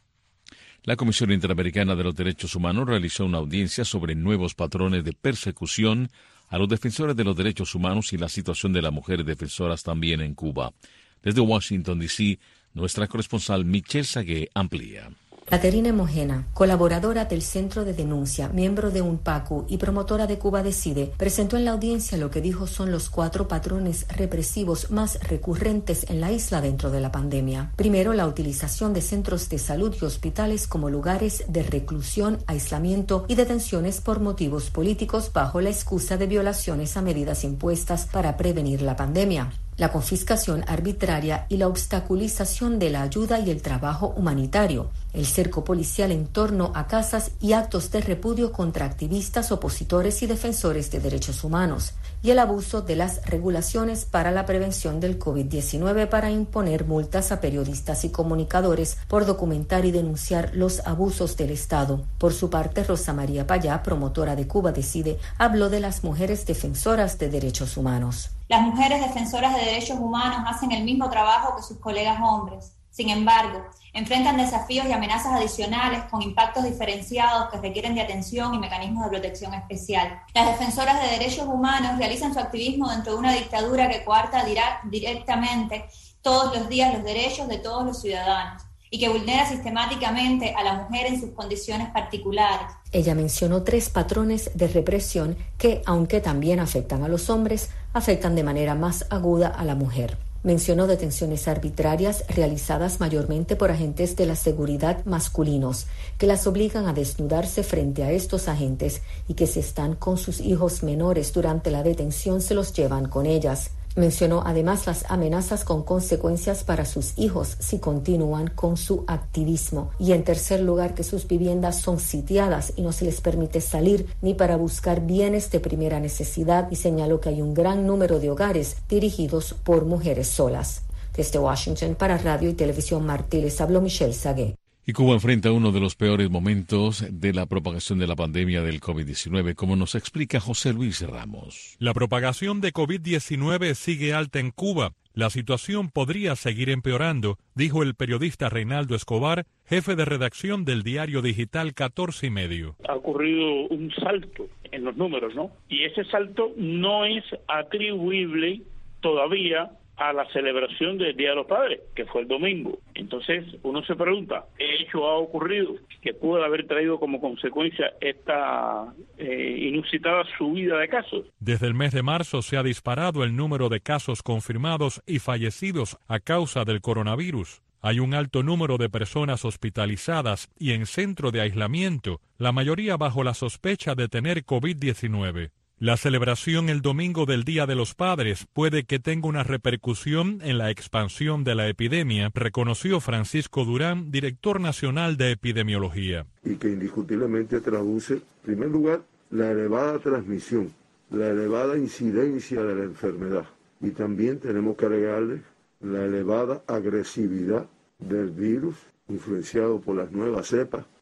La Comisión Interamericana de los Derechos Humanos realizó una audiencia sobre nuevos patrones de persecución a los defensores de los derechos humanos y la situación de las mujeres defensoras también en Cuba. Desde Washington, D.C., nuestra corresponsal Michelle Sagué amplía. Caterina Mojena, colaboradora del Centro de Denuncia, miembro de UNPACU y promotora de Cuba Decide, presentó en la audiencia lo que dijo son los 4 patrones represivos más recurrentes en la isla dentro de la pandemia. Primero, la utilización de centros de salud y hospitales como lugares de reclusión, aislamiento y detenciones por motivos políticos bajo la excusa de violaciones a medidas impuestas para prevenir la pandemia. La confiscación arbitraria y la obstaculización de la ayuda y el trabajo humanitario, el cerco policial en torno a casas y actos de repudio contra activistas, opositores y defensores de derechos humanos, y el abuso de las regulaciones para la prevención del COVID-19 para imponer multas a periodistas y comunicadores por documentar y denunciar los abusos del Estado. Por su parte, Rosa María Payá, promotora de Cuba Decide, habló de las mujeres defensoras de derechos humanos. Las mujeres defensoras de derechos humanos hacen el mismo trabajo que sus colegas hombres. Sin embargo, enfrentan desafíos y amenazas adicionales con impactos diferenciados que requieren de atención y mecanismos de protección especial. Las defensoras de derechos humanos realizan su activismo dentro de una dictadura que coarta directamente todos los días los derechos de todos los ciudadanos y que vulnera sistemáticamente a la mujer en sus condiciones particulares. Ella mencionó 3 patrones de represión que, aunque también afectan a los hombres, afectan de manera más aguda a la mujer. Mencionó detenciones arbitrarias realizadas mayormente por agentes de la seguridad masculinos, que las obligan a desnudarse frente a estos agentes y que si están con sus hijos menores durante la detención se los llevan con ellas. Mencionó además las amenazas con consecuencias para sus hijos si continúan con su activismo. Y en tercer lugar, que sus viviendas son sitiadas y no se les permite salir ni para buscar bienes de primera necesidad, y señaló que hay un gran número de hogares dirigidos por mujeres solas. Desde Washington para Radio y Televisión Martí les habló Michelle Sagué. Y Cuba enfrenta uno de los peores momentos de la propagación de la pandemia del COVID-19, como nos explica José Luis Ramos. La propagación de COVID-19 sigue alta en Cuba. La situación podría seguir empeorando, dijo el periodista Reinaldo Escobar, jefe de redacción del diario digital 14 y medio. Ha ocurrido un salto en los números, ¿no? Y ese salto no es atribuible todavía a la celebración del Día de los Padres, que fue el domingo. Entonces uno se pregunta, ¿qué hecho ha ocurrido que puede haber traído como consecuencia esta inusitada subida de casos? Desde el mes de marzo se ha disparado el número de casos confirmados y fallecidos a causa del coronavirus. Hay un alto número de personas hospitalizadas y en centro de aislamiento, la mayoría bajo la sospecha de tener COVID-19. La celebración el domingo del Día de los Padres puede que tenga una repercusión en la expansión de la epidemia, reconoció Francisco Durán, director nacional de epidemiología. Y que indiscutiblemente traduce, en primer lugar, la elevada transmisión, la elevada incidencia de la enfermedad. Y también tenemos que agregarle la elevada agresividad del virus, influenciado por las nuevas cepas,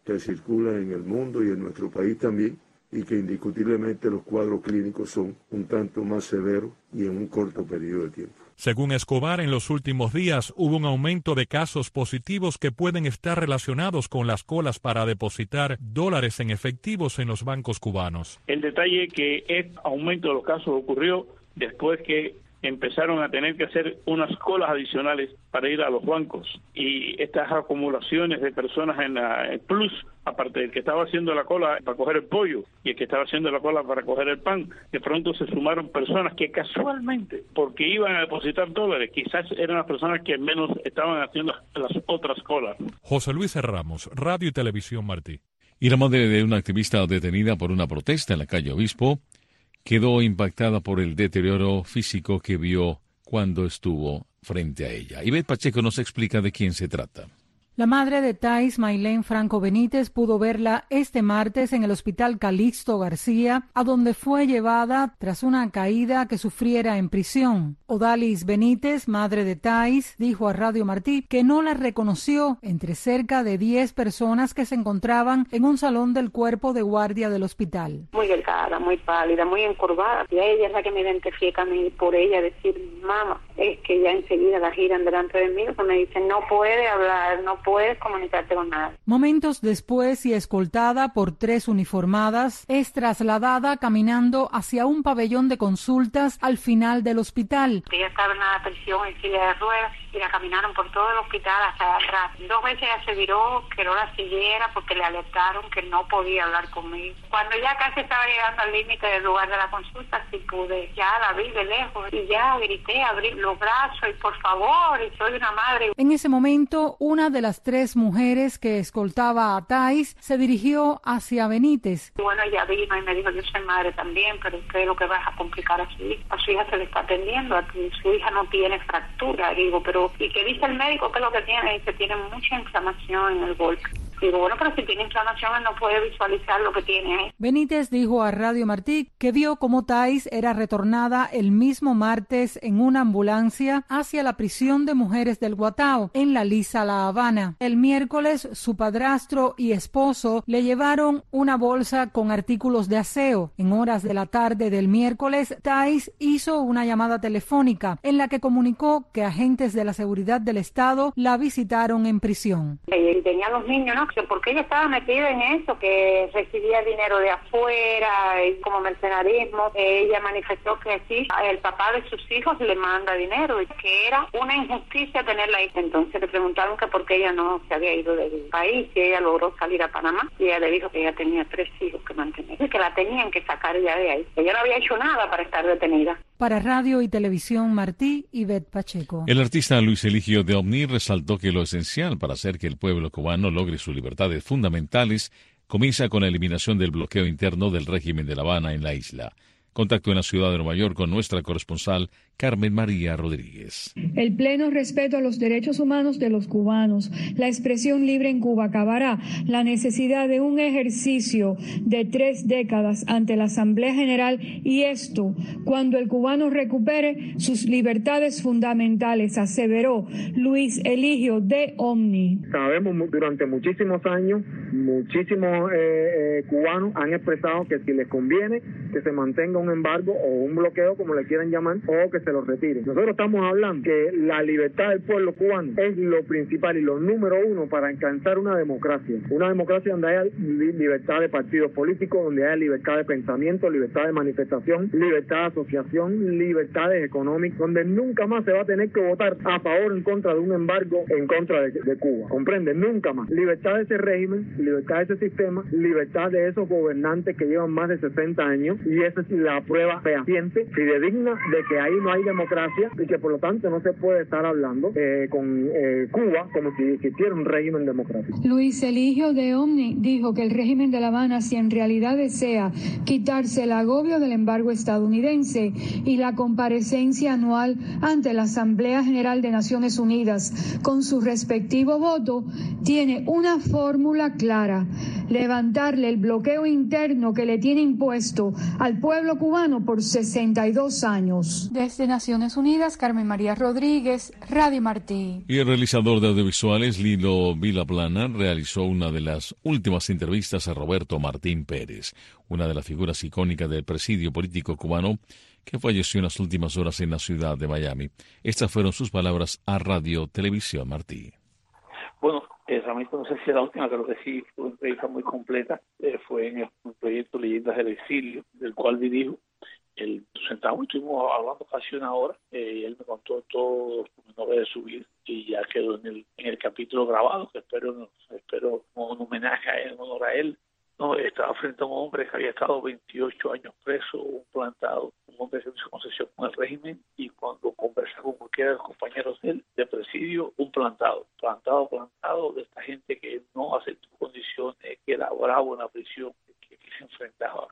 que circula en el mundo y en nuestro país también, y que indiscutiblemente los cuadros clínicos son un tanto más severos y en un corto periodo de tiempo. Según Escobar, en los últimos días hubo un aumento de casos positivos que pueden estar relacionados con las colas para depositar dólares en efectivos en los bancos cubanos. El detalle que este aumento de los casos ocurrió después que empezaron a tener que hacer unas colas adicionales para ir a los bancos, y estas acumulaciones de personas en el plus, aparte del que estaba haciendo la cola para coger el pollo y el que estaba haciendo la cola para coger el pan, de pronto se sumaron personas que casualmente, porque iban a depositar dólares, quizás eran las personas que menos estaban haciendo las otras colas. José Luis Ramos, Radio y Televisión Martí. Y la madre de una activista detenida por una protesta en la calle Obispo quedó impactada por el deterioro físico que vio cuando estuvo frente a ella. Ivette Pacheco nos explica de quién se trata. La madre de Thais, Maylene Franco Benítez, pudo verla este martes en el Hospital Calixto García, a donde fue llevada tras una caída que sufriera en prisión. Odalis Benítez, madre de Thais, dijo a Radio Martí que no la reconoció entre cerca de 10 personas que se encontraban en un salón del cuerpo de guardia del hospital. Muy delgada, muy pálida, muy encorvada. Y ella es la que me identifica a mí por ella, decir, mamá, es que ya enseguida la giran delante de mí, que me dicen, no puede hablar, no puedes comunicarte con nada. Momentos después, y escoltada por 3 uniformadas, es trasladada caminando hacia un pabellón de consultas al final del hospital. Ella estaba en la prisión en silla de ruedas y la caminaron por todo el hospital hasta atrás. 2 veces ella se viró, que no la siguiera porque le alertaron que no podía hablar conmigo. Cuando ya casi estaba llegando al límite del lugar de la consulta, sí pude, ya la vi de lejos y ya grité, abrí los brazos y por favor, y soy una madre. En ese momento, una de las 3 mujeres que escoltaba a Thais se dirigió hacia Benítez. Bueno, ella vino y me dijo, yo soy madre también, pero creo que vas a complicar a su hija. A su hija se le está atendiendo, a su hija no tiene fractura. Digo, pero ¿y qué dice el médico? ¿Qué es lo que tiene? Dice, tiene mucha inflamación en el golpe. Digo, bueno, pero si tiene inflamación, él no puede visualizar lo que tiene ahí. Benítez dijo a Radio Martí que vio cómo Thais era retornada el mismo martes en una ambulancia hacia la prisión de mujeres del Guatao, en La Lisa, La Habana. El miércoles, su padrastro y esposo le llevaron una bolsa con artículos de aseo. En horas de la tarde del miércoles, Thais hizo una llamada telefónica en la que comunicó que agentes de la seguridad del Estado la visitaron en prisión. Y tenía los niños, ¿no? Porque ella estaba metida en eso, que recibía dinero de afuera y como mercenarismo. Ella manifestó que sí, el papá de sus hijos le manda dinero y que era una injusticia tenerla ahí. Entonces le preguntaron que por qué ella no se había ido del país, y ella logró salir a Panamá, y ella le dijo que ella tenía 3 hijos que mantener y que la tenían que sacar ya de ahí. Ella no había hecho nada para estar detenida. Para Radio y Televisión Martí, Ivette Pacheco. El artista Luis Eligio de Omni resaltó que lo esencial para hacer que el pueblo cubano logre sus libertades fundamentales comienza con la eliminación del bloqueo interno del régimen de La Habana en la isla. Contacto en la ciudad de Nueva York con nuestra corresponsal Carmen María Rodríguez. El pleno respeto a los derechos humanos de los cubanos, la expresión libre en Cuba acabará, la necesidad de un ejercicio de 3 décadas ante la Asamblea General, y esto cuando el cubano recupere sus libertades fundamentales, aseveró Luis Eligio de Omni. Sabemos durante muchísimos años, muchísimos cubanos han expresado que si les conviene que se mantenga un embargo o un bloqueo, como le quieran llamar, o que se lo retiren. Nosotros estamos hablando que la libertad del pueblo cubano es lo principal y lo número 1 para alcanzar una democracia donde haya libertad de partidos políticos, donde haya libertad de pensamiento, libertad de manifestación, libertad de asociación, libertades económicas, donde nunca más se va a tener que votar a favor o en contra de un embargo en contra de Cuba. ¿Comprende? Nunca más. Libertad de ese régimen, libertad de ese sistema, libertad de esos gobernantes que llevan más de 60 años, y esa es la prueba fehaciente, fidedigna, de que ahí no hay democracia y que por lo tanto no se puede estar hablando con Cuba como si existiera un régimen democrático. Luis Eligio de Omni dijo que el régimen de La Habana, si en realidad desea quitarse el agobio del embargo estadounidense y la comparecencia anual ante la Asamblea General de Naciones Unidas con su respectivo voto, tiene una fórmula clara: levantarle el bloqueo interno que le tiene impuesto al pueblo cubano por 62 años. Desde Naciones Unidas, Carmen María Rodríguez, Radio Martí. Y el realizador de audiovisuales Lilo Vilaplana realizó una de las últimas entrevistas a Roberto Martín Pérez, una de las figuras icónicas del presidio político cubano que falleció en las últimas horas en la ciudad de Miami. Estas fueron sus palabras a Radio Televisión Martí. Bueno, realmente no sé si es la última, creo que sí, fue una entrevista muy completa. Fue en el proyecto Leyendas del Exilio, del cual dirijo. Sentamos y estuvimos hablando casi una hora, y él me contó todos los pormenores de su vida y ya quedó en el capítulo grabado, que espero como un homenaje a él, en honor a él. No, estaba frente a un hombre que había estado 28 años preso, un plantado, un hombre que hizo concesión con el régimen, y cuando conversa con cualquiera de los compañeros de él, de presidio, un plantado de esta gente que no aceptó condiciones, que era bravo en la prisión, que se enfrentaba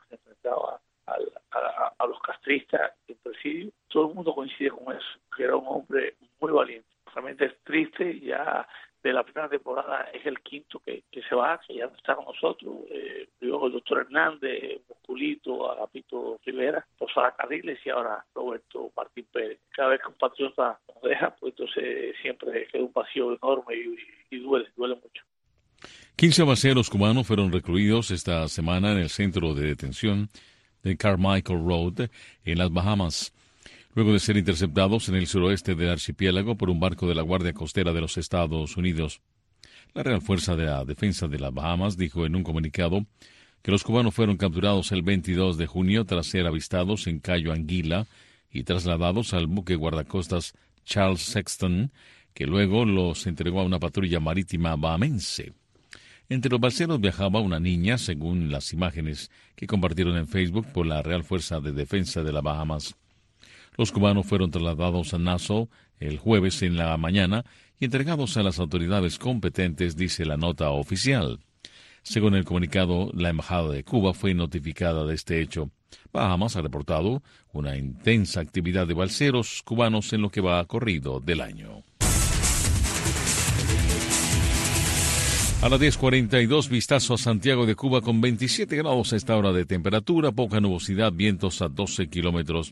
a los castristas en presidio. Todo el mundo coincide con eso, que era un hombre muy valiente. Realmente es triste, ya de la primera temporada es el quinto que se va, que ya no está con nosotros. Luego el doctor Hernández, Musculito, Agapito Rivera, Rosada Carriles y ahora Roberto Martín Pérez. Cada vez que un patriota nos deja, pues entonces siempre queda un vacío enorme y duele mucho. 15 balseros cubanos fueron recluidos esta semana en el centro de detención de Carmichael Road, en las Bahamas, luego de ser interceptados en el suroeste del archipiélago por un barco de la Guardia Costera de los Estados Unidos. La Real Fuerza de la Defensa de las Bahamas dijo en un comunicado que los cubanos fueron capturados el 22 de junio tras ser avistados en Cayo Anguila y trasladados al buque guardacostas Charles Sexton, que luego los entregó a una patrulla marítima bahamense. Entre los balseros viajaba una niña, según las imágenes que compartieron en Facebook por la Real Fuerza de Defensa de las Bahamas. Los cubanos fueron trasladados a Nassau el jueves en la mañana y entregados a las autoridades competentes, dice la nota oficial. Según el comunicado, la Embajada de Cuba fue notificada de este hecho. Bahamas ha reportado una intensa actividad de balseros cubanos en lo que va corrido del año. A las 10:42, vistazo a Santiago de Cuba con 27 grados a esta hora de temperatura, poca nubosidad, vientos a 12 kilómetros.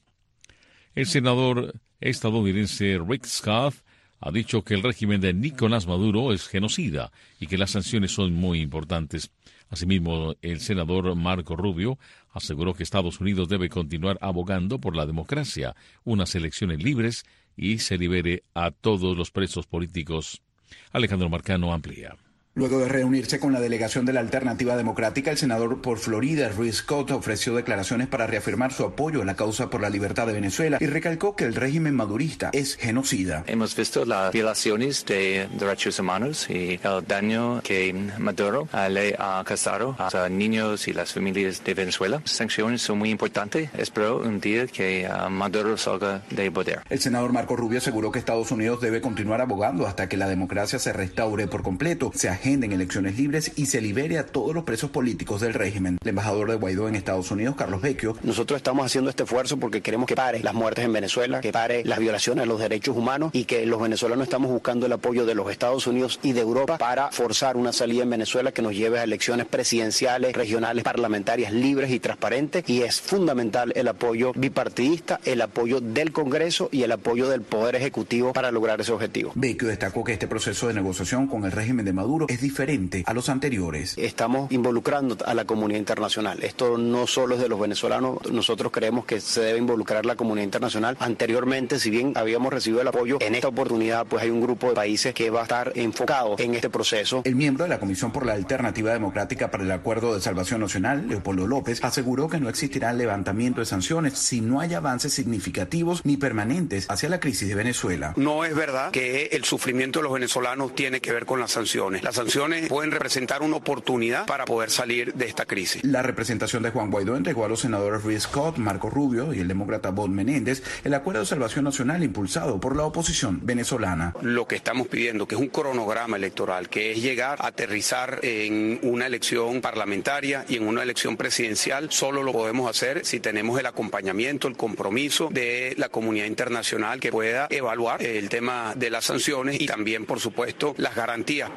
El senador estadounidense Rick Scott ha dicho que el régimen de Nicolás Maduro es genocida y que las sanciones son muy importantes. Asimismo, el senador Marco Rubio aseguró que Estados Unidos debe continuar abogando por la democracia, unas elecciones libres y se libere a todos los presos políticos. Alejandro Marcano amplía. Luego de reunirse con la delegación de la Alternativa Democrática, el senador por Florida, Rick Scott, ofreció declaraciones para reafirmar su apoyo a la causa por la libertad de Venezuela y recalcó que el régimen madurista es genocida. Hemos visto las violaciones de derechos humanos y el daño que Maduro le ha causado a niños y las familias de Venezuela. Las sanciones son muy importantes. Espero un día que Maduro salga de poder. El senador Marco Rubio aseguró que Estados Unidos debe continuar abogando hasta que la democracia se restaure por completo, se agenden elecciones libres y se libere a todos los presos políticos del régimen. El embajador de Guaidó en Estados Unidos, Carlos Vecchio. Nosotros estamos haciendo este esfuerzo porque queremos que pare las muertes en Venezuela, que pare las violaciones a los derechos humanos y que los venezolanos estamos buscando el apoyo de los Estados Unidos y de Europa para forzar una salida en Venezuela que nos lleve a elecciones presidenciales, regionales, parlamentarias libres y transparentes, y es fundamental el apoyo bipartidista, el apoyo del Congreso y el apoyo del Poder Ejecutivo para lograr ese objetivo. Vecchio destacó que este proceso de negociación con el régimen de Maduro es diferente a los anteriores. Estamos involucrando a la comunidad internacional. Esto no solo es de los venezolanos, nosotros creemos que se debe involucrar la comunidad internacional. Anteriormente, si bien habíamos recibido el apoyo, en esta oportunidad pues hay un grupo de países que va a estar enfocado en este proceso. El miembro de la Comisión por la Alternativa Democrática para el Acuerdo de Salvación Nacional, Leopoldo López, aseguró que no existirá levantamiento de sanciones si no hay avances significativos ni permanentes hacia la crisis de Venezuela. No es verdad que el sufrimiento de los venezolanos tiene que ver con las sanciones. Las sanciones pueden representar una oportunidad para poder salir de esta crisis. La representación de Juan Guaidó entregó a los senadores Rick Scott, Marco Rubio y el demócrata Bob Menéndez el Acuerdo de Salvación Nacional impulsado por la oposición venezolana. Lo que estamos pidiendo, que es un cronograma electoral, que es llegar a aterrizar en una elección parlamentaria y en una elección presidencial, solo lo podemos hacer si tenemos el acompañamiento, el compromiso de la comunidad internacional que pueda evaluar el tema de las sanciones y también, por supuesto, las garantías para todas las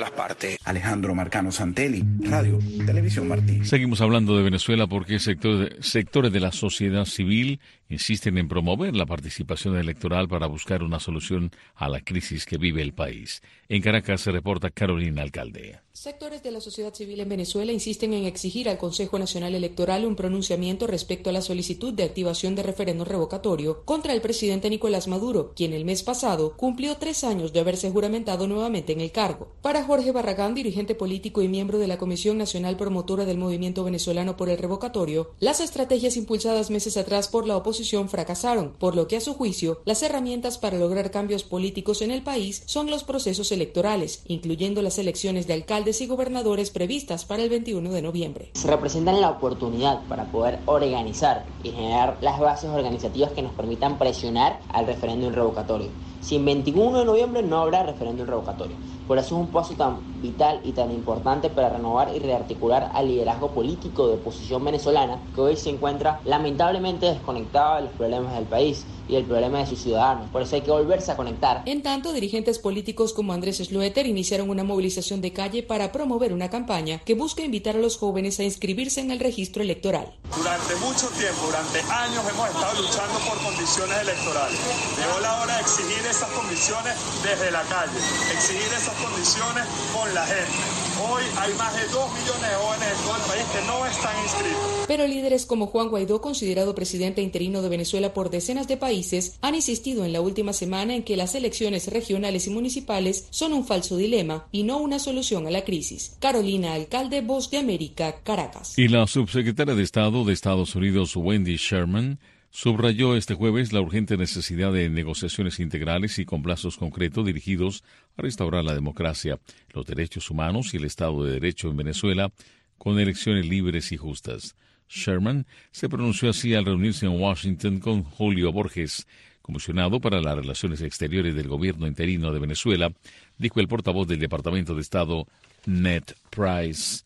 otras partes. Alejandro Marcano Santelli, Radio Televisión Martí. Seguimos hablando de Venezuela porque sectores de la sociedad civil insisten en promover la participación electoral para buscar una solución a la crisis que vive el país. En Caracas se reporta Carolina Alcalde. Sectores de la sociedad civil en Venezuela insisten en exigir al Consejo Nacional Electoral un pronunciamiento respecto a la solicitud de activación de referéndum revocatorio contra el presidente Nicolás Maduro, quien el mes pasado cumplió 3 años de haberse juramentado nuevamente en el cargo. Para Jorge Barragán, dirigente político y miembro de la Comisión Nacional Promotora del Movimiento Venezolano por el Revocatorio, las estrategias impulsadas meses atrás por la oposición fracasaron, por lo que a su juicio, las herramientas para lograr cambios políticos en el país son los procesos electorales, incluyendo las elecciones de alcaldes y gobernadores previstas para el 21 de noviembre. Se representan la oportunidad para poder organizar y generar las bases organizativas que nos permitan presionar al referéndum revocatorio. Sin 21 de noviembre no habrá referéndum revocatorio. Por eso es un paso tan vital y tan importante para renovar y rearticular al liderazgo político de oposición venezolana que hoy se encuentra lamentablemente desconectado de los problemas del país y del problema de sus ciudadanos. Por eso hay que volverse a conectar. En tanto, dirigentes políticos como Andrés Schloeter iniciaron una movilización de calle para promover una campaña que busca invitar a los jóvenes a inscribirse en el registro electoral. Durante mucho tiempo, durante años, hemos estado luchando por condiciones electorales. Llegó la hora de exigir esas condiciones desde la calle, exigir esas condiciones con la gente. Hoy hay más de 2 millones de jóvenes en todo el país que no están inscritos. Pero líderes como Juan Guaidó, considerado presidente interino de Venezuela por decenas de países, han insistido en la última semana en que las elecciones regionales y municipales son un falso dilema y no una solución a la crisis. Carolina Alcalde, Voz de América, Caracas. Y la subsecretaria de Estado de Estados Unidos, Wendy Sherman, subrayó este jueves la urgente necesidad de negociaciones integrales y con plazos concretos dirigidos a restaurar la democracia, los derechos humanos y el Estado de Derecho en Venezuela, con elecciones libres y justas. Sherman se pronunció así al reunirse en Washington con Julio Borges, comisionado para las Relaciones Exteriores del Gobierno interino de Venezuela, dijo el portavoz del Departamento de Estado, Ned Price.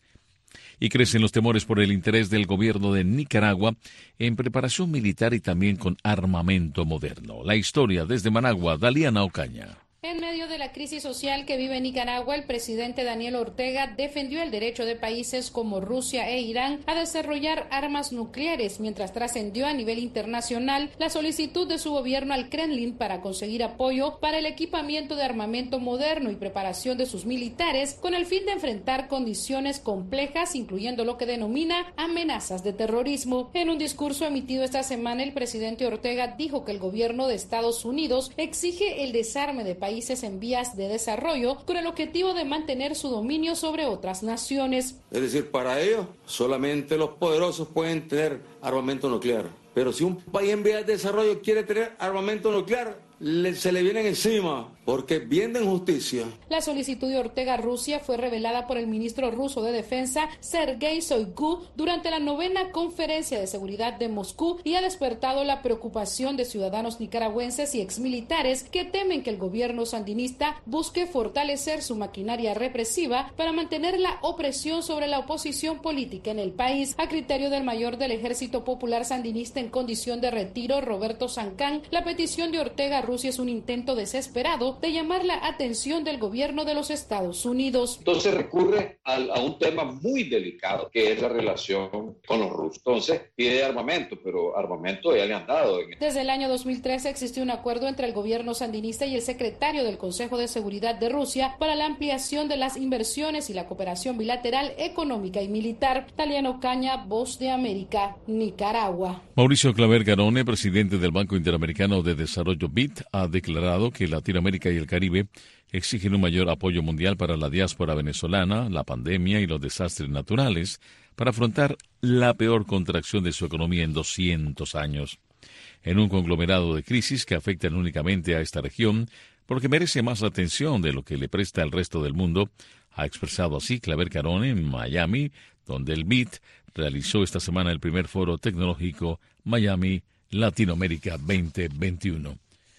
Y crecen los temores por el interés del gobierno de Nicaragua en preparación militar y también con armamento moderno. La historia desde Managua, Daliana Ocaña. En medio de la crisis social que vive Nicaragua, el presidente Daniel Ortega defendió el derecho de países como Rusia e Irán a desarrollar armas nucleares, mientras trascendió a nivel internacional la solicitud de su gobierno al Kremlin para conseguir apoyo para el equipamiento de armamento moderno y preparación de sus militares con el fin de enfrentar condiciones complejas, incluyendo lo que denomina amenazas de terrorismo. En un discurso emitido esta semana, el presidente Ortega dijo que el gobierno de Estados Unidos exige el desarme de países en vías de desarrollo con el objetivo de mantener su dominio sobre otras naciones. Es decir, para ellos solamente los poderosos pueden tener armamento nuclear. Pero si un país en vías de desarrollo quiere tener armamento nuclear, se le vienen encima, porque bien de injusticia. La solicitud de Ortega a Rusia fue revelada por el ministro ruso de Defensa, Sergei Shoigu, durante la 9ª Conferencia de Seguridad de Moscú y ha despertado la preocupación de ciudadanos nicaragüenses y exmilitares que temen que el gobierno sandinista busque fortalecer su maquinaria represiva para mantener la opresión sobre la oposición política en el país. A criterio del mayor del Ejército Popular Sandinista en condición de retiro, Roberto Sancán, la petición de Ortega a Rusia es un intento desesperado de llamar la atención del gobierno de los Estados Unidos. Entonces recurre a un tema muy delicado, que es la relación con los rusos. Entonces pide armamento, pero armamento ya le han dado. Desde el año 2013 existió un acuerdo entre el gobierno sandinista y el secretario del Consejo de Seguridad de Rusia para la ampliación de las inversiones y la cooperación bilateral, económica y militar. Daliana Ocaña, Voz de América, Nicaragua. Mauricio Claver Garone, presidente del Banco Interamericano de Desarrollo BID, ha declarado que Latinoamérica y el Caribe exigen un mayor apoyo mundial para la diáspora venezolana, la pandemia y los desastres naturales para afrontar la peor contracción de su economía en 200 años. En un conglomerado de crisis que afectan únicamente a esta región, porque merece más atención de lo que le presta al resto del mundo, ha expresado así Claver Garone en Miami, donde el BID realizó esta semana el primer foro tecnológico Miami Latinoamérica 2021.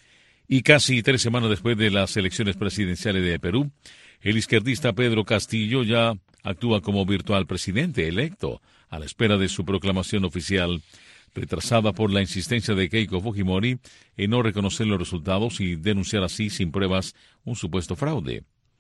Y casi 3 semanas después de las elecciones presidenciales de Perú, el izquierdista Pedro Castillo ya actúa como virtual presidente electo, a la espera de su proclamación oficial, retrasada por la insistencia de Keiko Fujimori en no reconocer los resultados y denunciar así sin pruebas un supuesto fraude.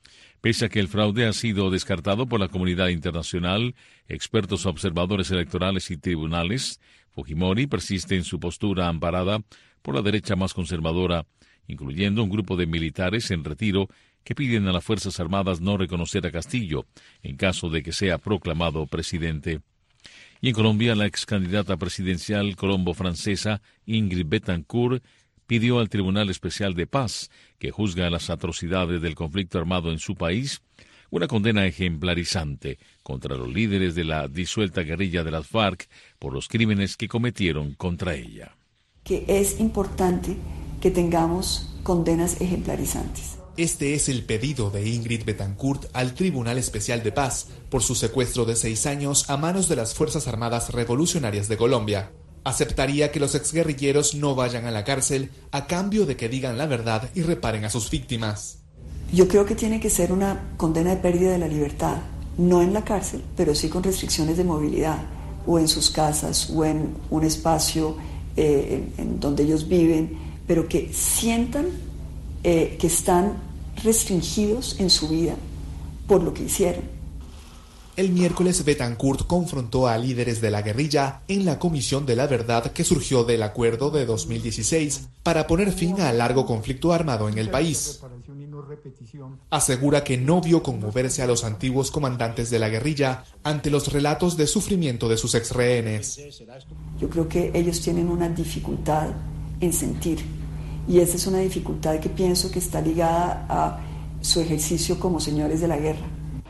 Pese a que el fraude ha sido descartado por la comunidad internacional, expertos observadores electorales y tribunales, Fujimori persiste en su postura amparada por la derecha más conservadora, incluyendo un grupo de militares en retiro que piden a las Fuerzas Armadas no reconocer a Castillo en caso de que sea proclamado presidente. Y en Colombia, la ex candidata presidencial colombo-francesa Ingrid Betancourt pidió al Tribunal Especial de Paz, que juzga las atrocidades del conflicto armado en su país, una condena ejemplarizante contra los líderes de la disuelta guerrilla de las FARC por los crímenes que cometieron contra ella. Que es importante que tengamos condenas ejemplarizantes. Este es el pedido de Ingrid Betancourt al Tribunal Especial de Paz por su secuestro de 6 años a manos de las Fuerzas Armadas Revolucionarias de Colombia. Aceptaría que los exguerrilleros no vayan a la cárcel a cambio de que digan la verdad y reparen a sus víctimas. Yo creo que tiene que ser una condena de pérdida de la libertad, no en la cárcel, pero sí con restricciones de movilidad, o en sus casas, o en un espacio en donde ellos viven, pero que sientan que están restringidos en su vida por lo que hicieron. El miércoles, Betancourt confrontó a líderes de la guerrilla en la Comisión de la Verdad que surgió del acuerdo de 2016 para poner fin al largo conflicto armado en el país. Asegura que no vio conmoverse a los antiguos comandantes de la guerrilla ante los relatos de sufrimiento de sus exrehenes. Yo creo que ellos tienen una dificultad en sentir, y esa es una dificultad que pienso que está ligada a su ejercicio como señores de la guerra.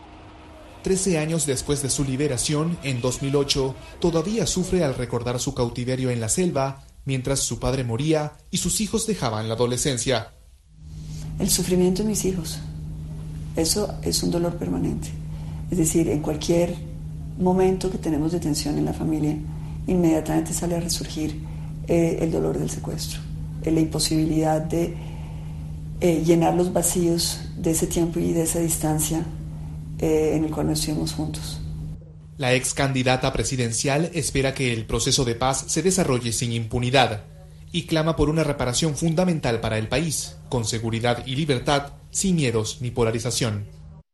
13 años después de su liberación, en 2008, todavía sufre al recordar su cautiverio en la selva, mientras su padre moría y sus hijos dejaban la adolescencia. El sufrimiento de mis hijos, eso es un dolor permanente. Es decir, en cualquier momento que tenemos de tensión en la familia, inmediatamente sale a resurgir el dolor del secuestro, la imposibilidad de llenar los vacíos de ese tiempo y de esa distancia en el cual nos estuvimos juntos. La ex candidata presidencial espera que el proceso de paz se desarrolle sin impunidad y clama por una reparación fundamental para el país, con seguridad y libertad, sin miedos ni polarización.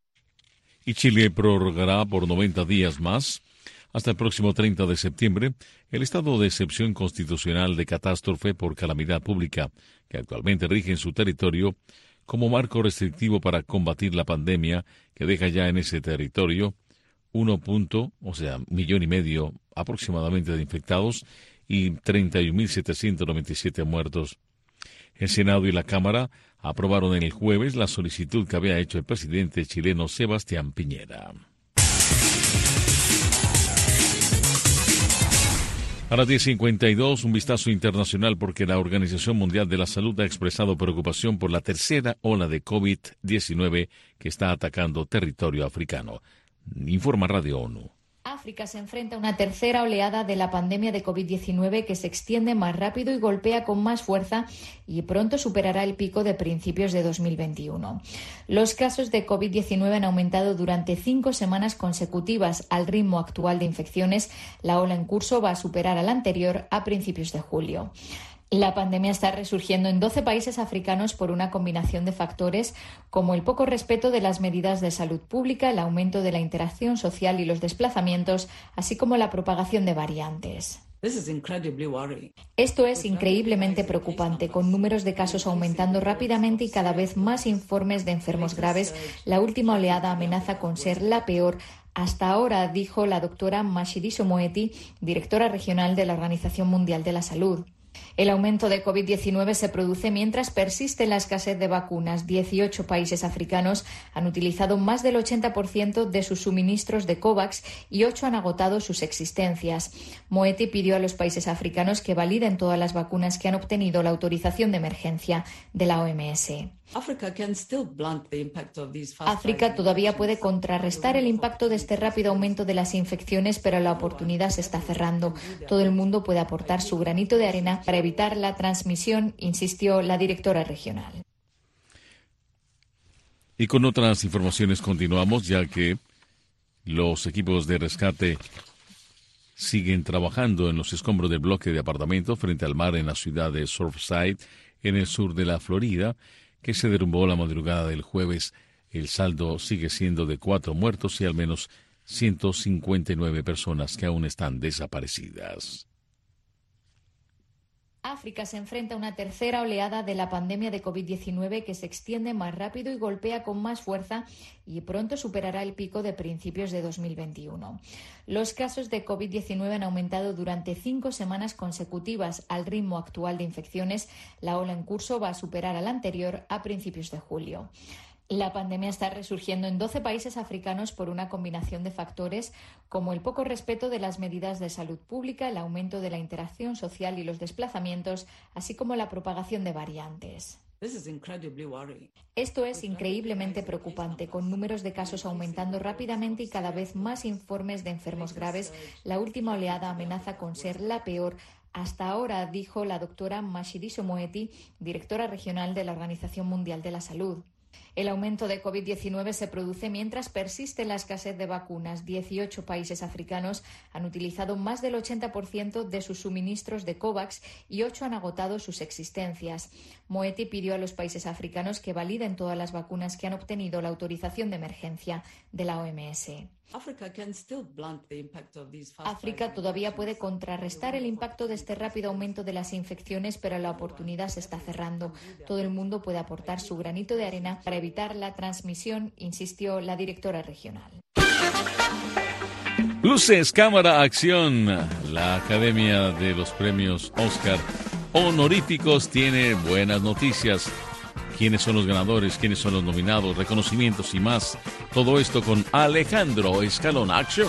Y Chile prorrogará por 90 días más, hasta el próximo 30 de septiembre, el estado de excepción constitucional de catástrofe por calamidad pública, que actualmente rige en su territorio, como marco restrictivo para combatir la pandemia que deja ya en ese territorio 1,5 millones aproximadamente de infectados y 31.797 muertos. El Senado y la Cámara aprobaron el jueves la solicitud que había hecho el presidente chileno Sebastián Piñera. A las 10:52, un vistazo internacional porque la Organización Mundial de la Salud ha expresado preocupación por la tercera ola de COVID-19 que está atacando territorio africano. Informa Radio ONU. África se enfrenta a una tercera oleada de la pandemia de COVID-19 que se extiende más rápido y golpea con más fuerza y pronto superará el pico de principios de 2021. Los casos de COVID-19 han aumentado durante 5 semanas consecutivas. Al ritmo actual de infecciones, la ola en curso va a superar a la anterior a principios de julio. La pandemia está resurgiendo en 12 países africanos por una combinación de factores como el poco respeto de las medidas de salud pública, el aumento de la interacción social y los desplazamientos, así como la propagación de variantes. Esto es increíblemente preocupante, con números de casos aumentando rápidamente y cada vez más informes de enfermos graves. La última oleada amenaza con ser la peor hasta ahora, dijo la doctora Matshidiso Moeti, directora regional de la Organización Mundial de la Salud. El aumento de COVID-19 se produce mientras persiste la escasez de vacunas. 18 países africanos han utilizado más del 80% de sus suministros de COVAX y 8 han agotado sus existencias. Moeti pidió a los países africanos que validen todas las vacunas que han obtenido la autorización de emergencia de la OMS. África todavía puede contrarrestar el impacto de este rápido aumento de las infecciones, pero la oportunidad se está cerrando. Todo el mundo puede aportar su granito de arena para evitar la transmisión, insistió la directora regional. Y con otras informaciones continuamos, ya que los equipos de rescate siguen trabajando en los escombros del bloque de apartamentos frente al mar en la ciudad de Surfside, en el sur de la Florida, que se derrumbó la madrugada del jueves El saldo sigue siendo de 4 muertos y al menos 159 personas que aún están desaparecidas. África se enfrenta a una tercera oleada de la pandemia de COVID-19 que se extiende más rápido y golpea con más fuerza y pronto superará el pico de principios de 2021. Los casos de COVID-19 han aumentado durante 5 semanas consecutivas. Al ritmo actual de infecciones, la ola en curso va a superar a la anterior a principios de julio. La pandemia está resurgiendo en 12 países africanos por una combinación de factores como el poco respeto de las medidas de salud pública, el aumento de la interacción social y los desplazamientos, así como la propagación de variantes. Esto es increíblemente preocupante, con números de casos aumentando rápidamente y cada vez más informes de enfermos graves. La última oleada amenaza con ser la peor hasta ahora, dijo la doctora Matshidiso Moeti, directora regional de la Organización Mundial de la Salud. El aumento de COVID-19 se produce mientras persiste la escasez de vacunas. 18 países africanos han utilizado más del 80% de sus suministros de COVAX y 8 han agotado sus existencias. Moeti pidió a los países africanos que validen todas las vacunas que han obtenido la autorización de emergencia de la OMS. África todavía puede contrarrestar el impacto de este rápido aumento de las infecciones, pero la oportunidad se está cerrando. Todo el mundo puede aportar su granito de arena para evitar la transmisión, insistió la directora regional. Luces, cámara, acción. La Academia de los Premios Oscar honoríficos tiene buenas noticias. ¿Quiénes son los ganadores? ¿Quiénes son los nominados? Reconocimientos y más. Todo esto con Alejandro Escalona. Acción.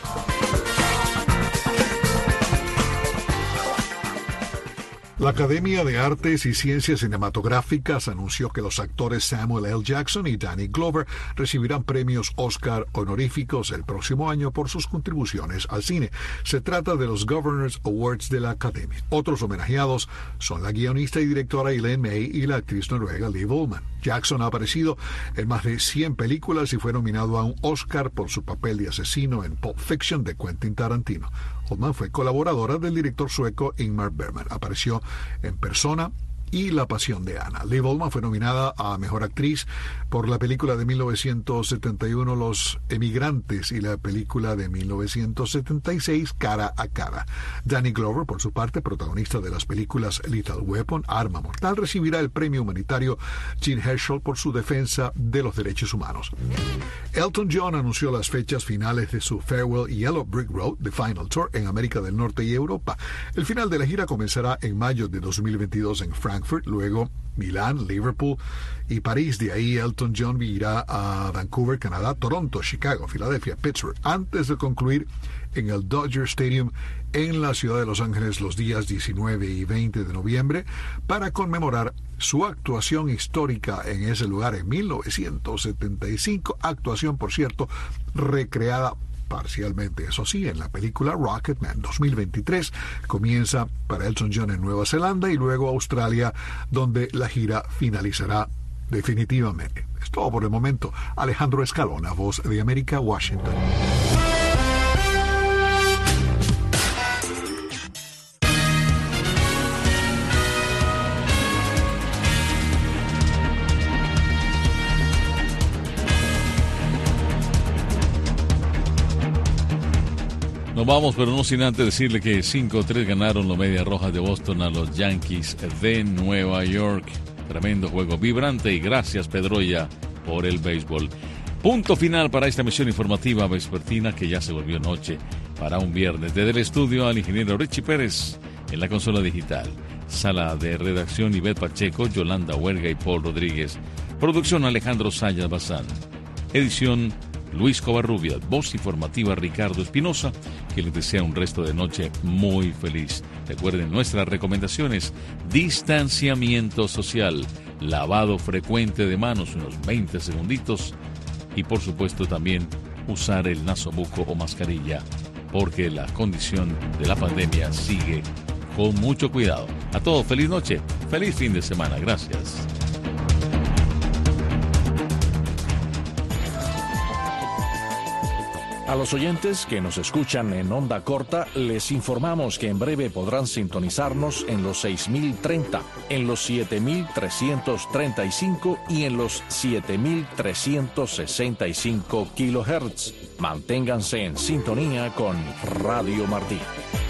La Academia de Artes y Ciencias Cinematográficas anunció que los actores Samuel L. Jackson y Danny Glover recibirán premios Oscar honoríficos el próximo año por sus contribuciones al cine. Se trata de los Governors Awards de la Academia. Otros homenajeados son la guionista y directora Elaine May y la actriz noruega Liv Ullmann. Jackson ha aparecido en más de 100 películas y fue nominado a un Oscar por su papel de asesino en Pulp Fiction de Quentin Tarantino. Ullmann fue colaboradora del director sueco Ingmar Bergman. Apareció en Persona y La Pasión de Ana. Liv Ullmann fue nominada a Mejor Actriz por la película de 1971 Los Emigrantes y la película de 1976 Cara a Cara. Danny Glover, por su parte, protagonista de las películas Lethal Weapon, Arma Mortal, recibirá el premio humanitario Jean Hersholt por su defensa de los derechos humanos. Elton John anunció las fechas finales de su Farewell Yellow Brick Road The Final Tour en América del Norte y Europa. El final de la gira comenzará en mayo de 2022 en Frankfurt, luego Milán, Liverpool y París. De ahí Elton John irá a Vancouver, Canadá, Toronto, Chicago, Filadelfia, Pittsburgh, antes de concluir en el Dodger Stadium en la ciudad de Los Ángeles los días 19 y 20 de noviembre para conmemorar su actuación histórica en ese lugar en 1975, actuación, por cierto, recreada parcialmente, eso sí, en la película Rocketman. 2023 comienza para Elton John en Nueva Zelanda y luego Australia, donde la gira finalizará definitivamente. Es todo por el momento. Alejandro Escalona, Voz de América, Washington. Nos vamos, pero no sin antes decirle que 5-3 ganaron los Medias Rojas de Boston a los Yankees de Nueva York. Tremendo juego, vibrante, y gracias, Pedroya, por el béisbol. Punto final para esta emisión informativa vespertina que ya se volvió noche para un viernes. Desde el estudio al ingeniero Richie Pérez en la consola digital. Sala de redacción Ivette Pacheco, Yolanda Huerga y Paul Rodríguez. Producción Alejandro Sayas Bazán. Edición Luis Covarrubias. Voz informativa Ricardo Espinosa, que les desea un resto de noche muy feliz. Recuerden nuestras recomendaciones: distanciamiento social, lavado frecuente de manos, unos 20 segunditos, y por supuesto también usar el nasobuco o mascarilla, porque la condición de la pandemia sigue con mucho cuidado. A todos, feliz noche, feliz fin de semana. Gracias. A los oyentes que nos escuchan en onda corta, les informamos que en breve podrán sintonizarnos en los 6030, en los 7335 y en los 7365 kHz. Manténganse en sintonía con Radio Martí.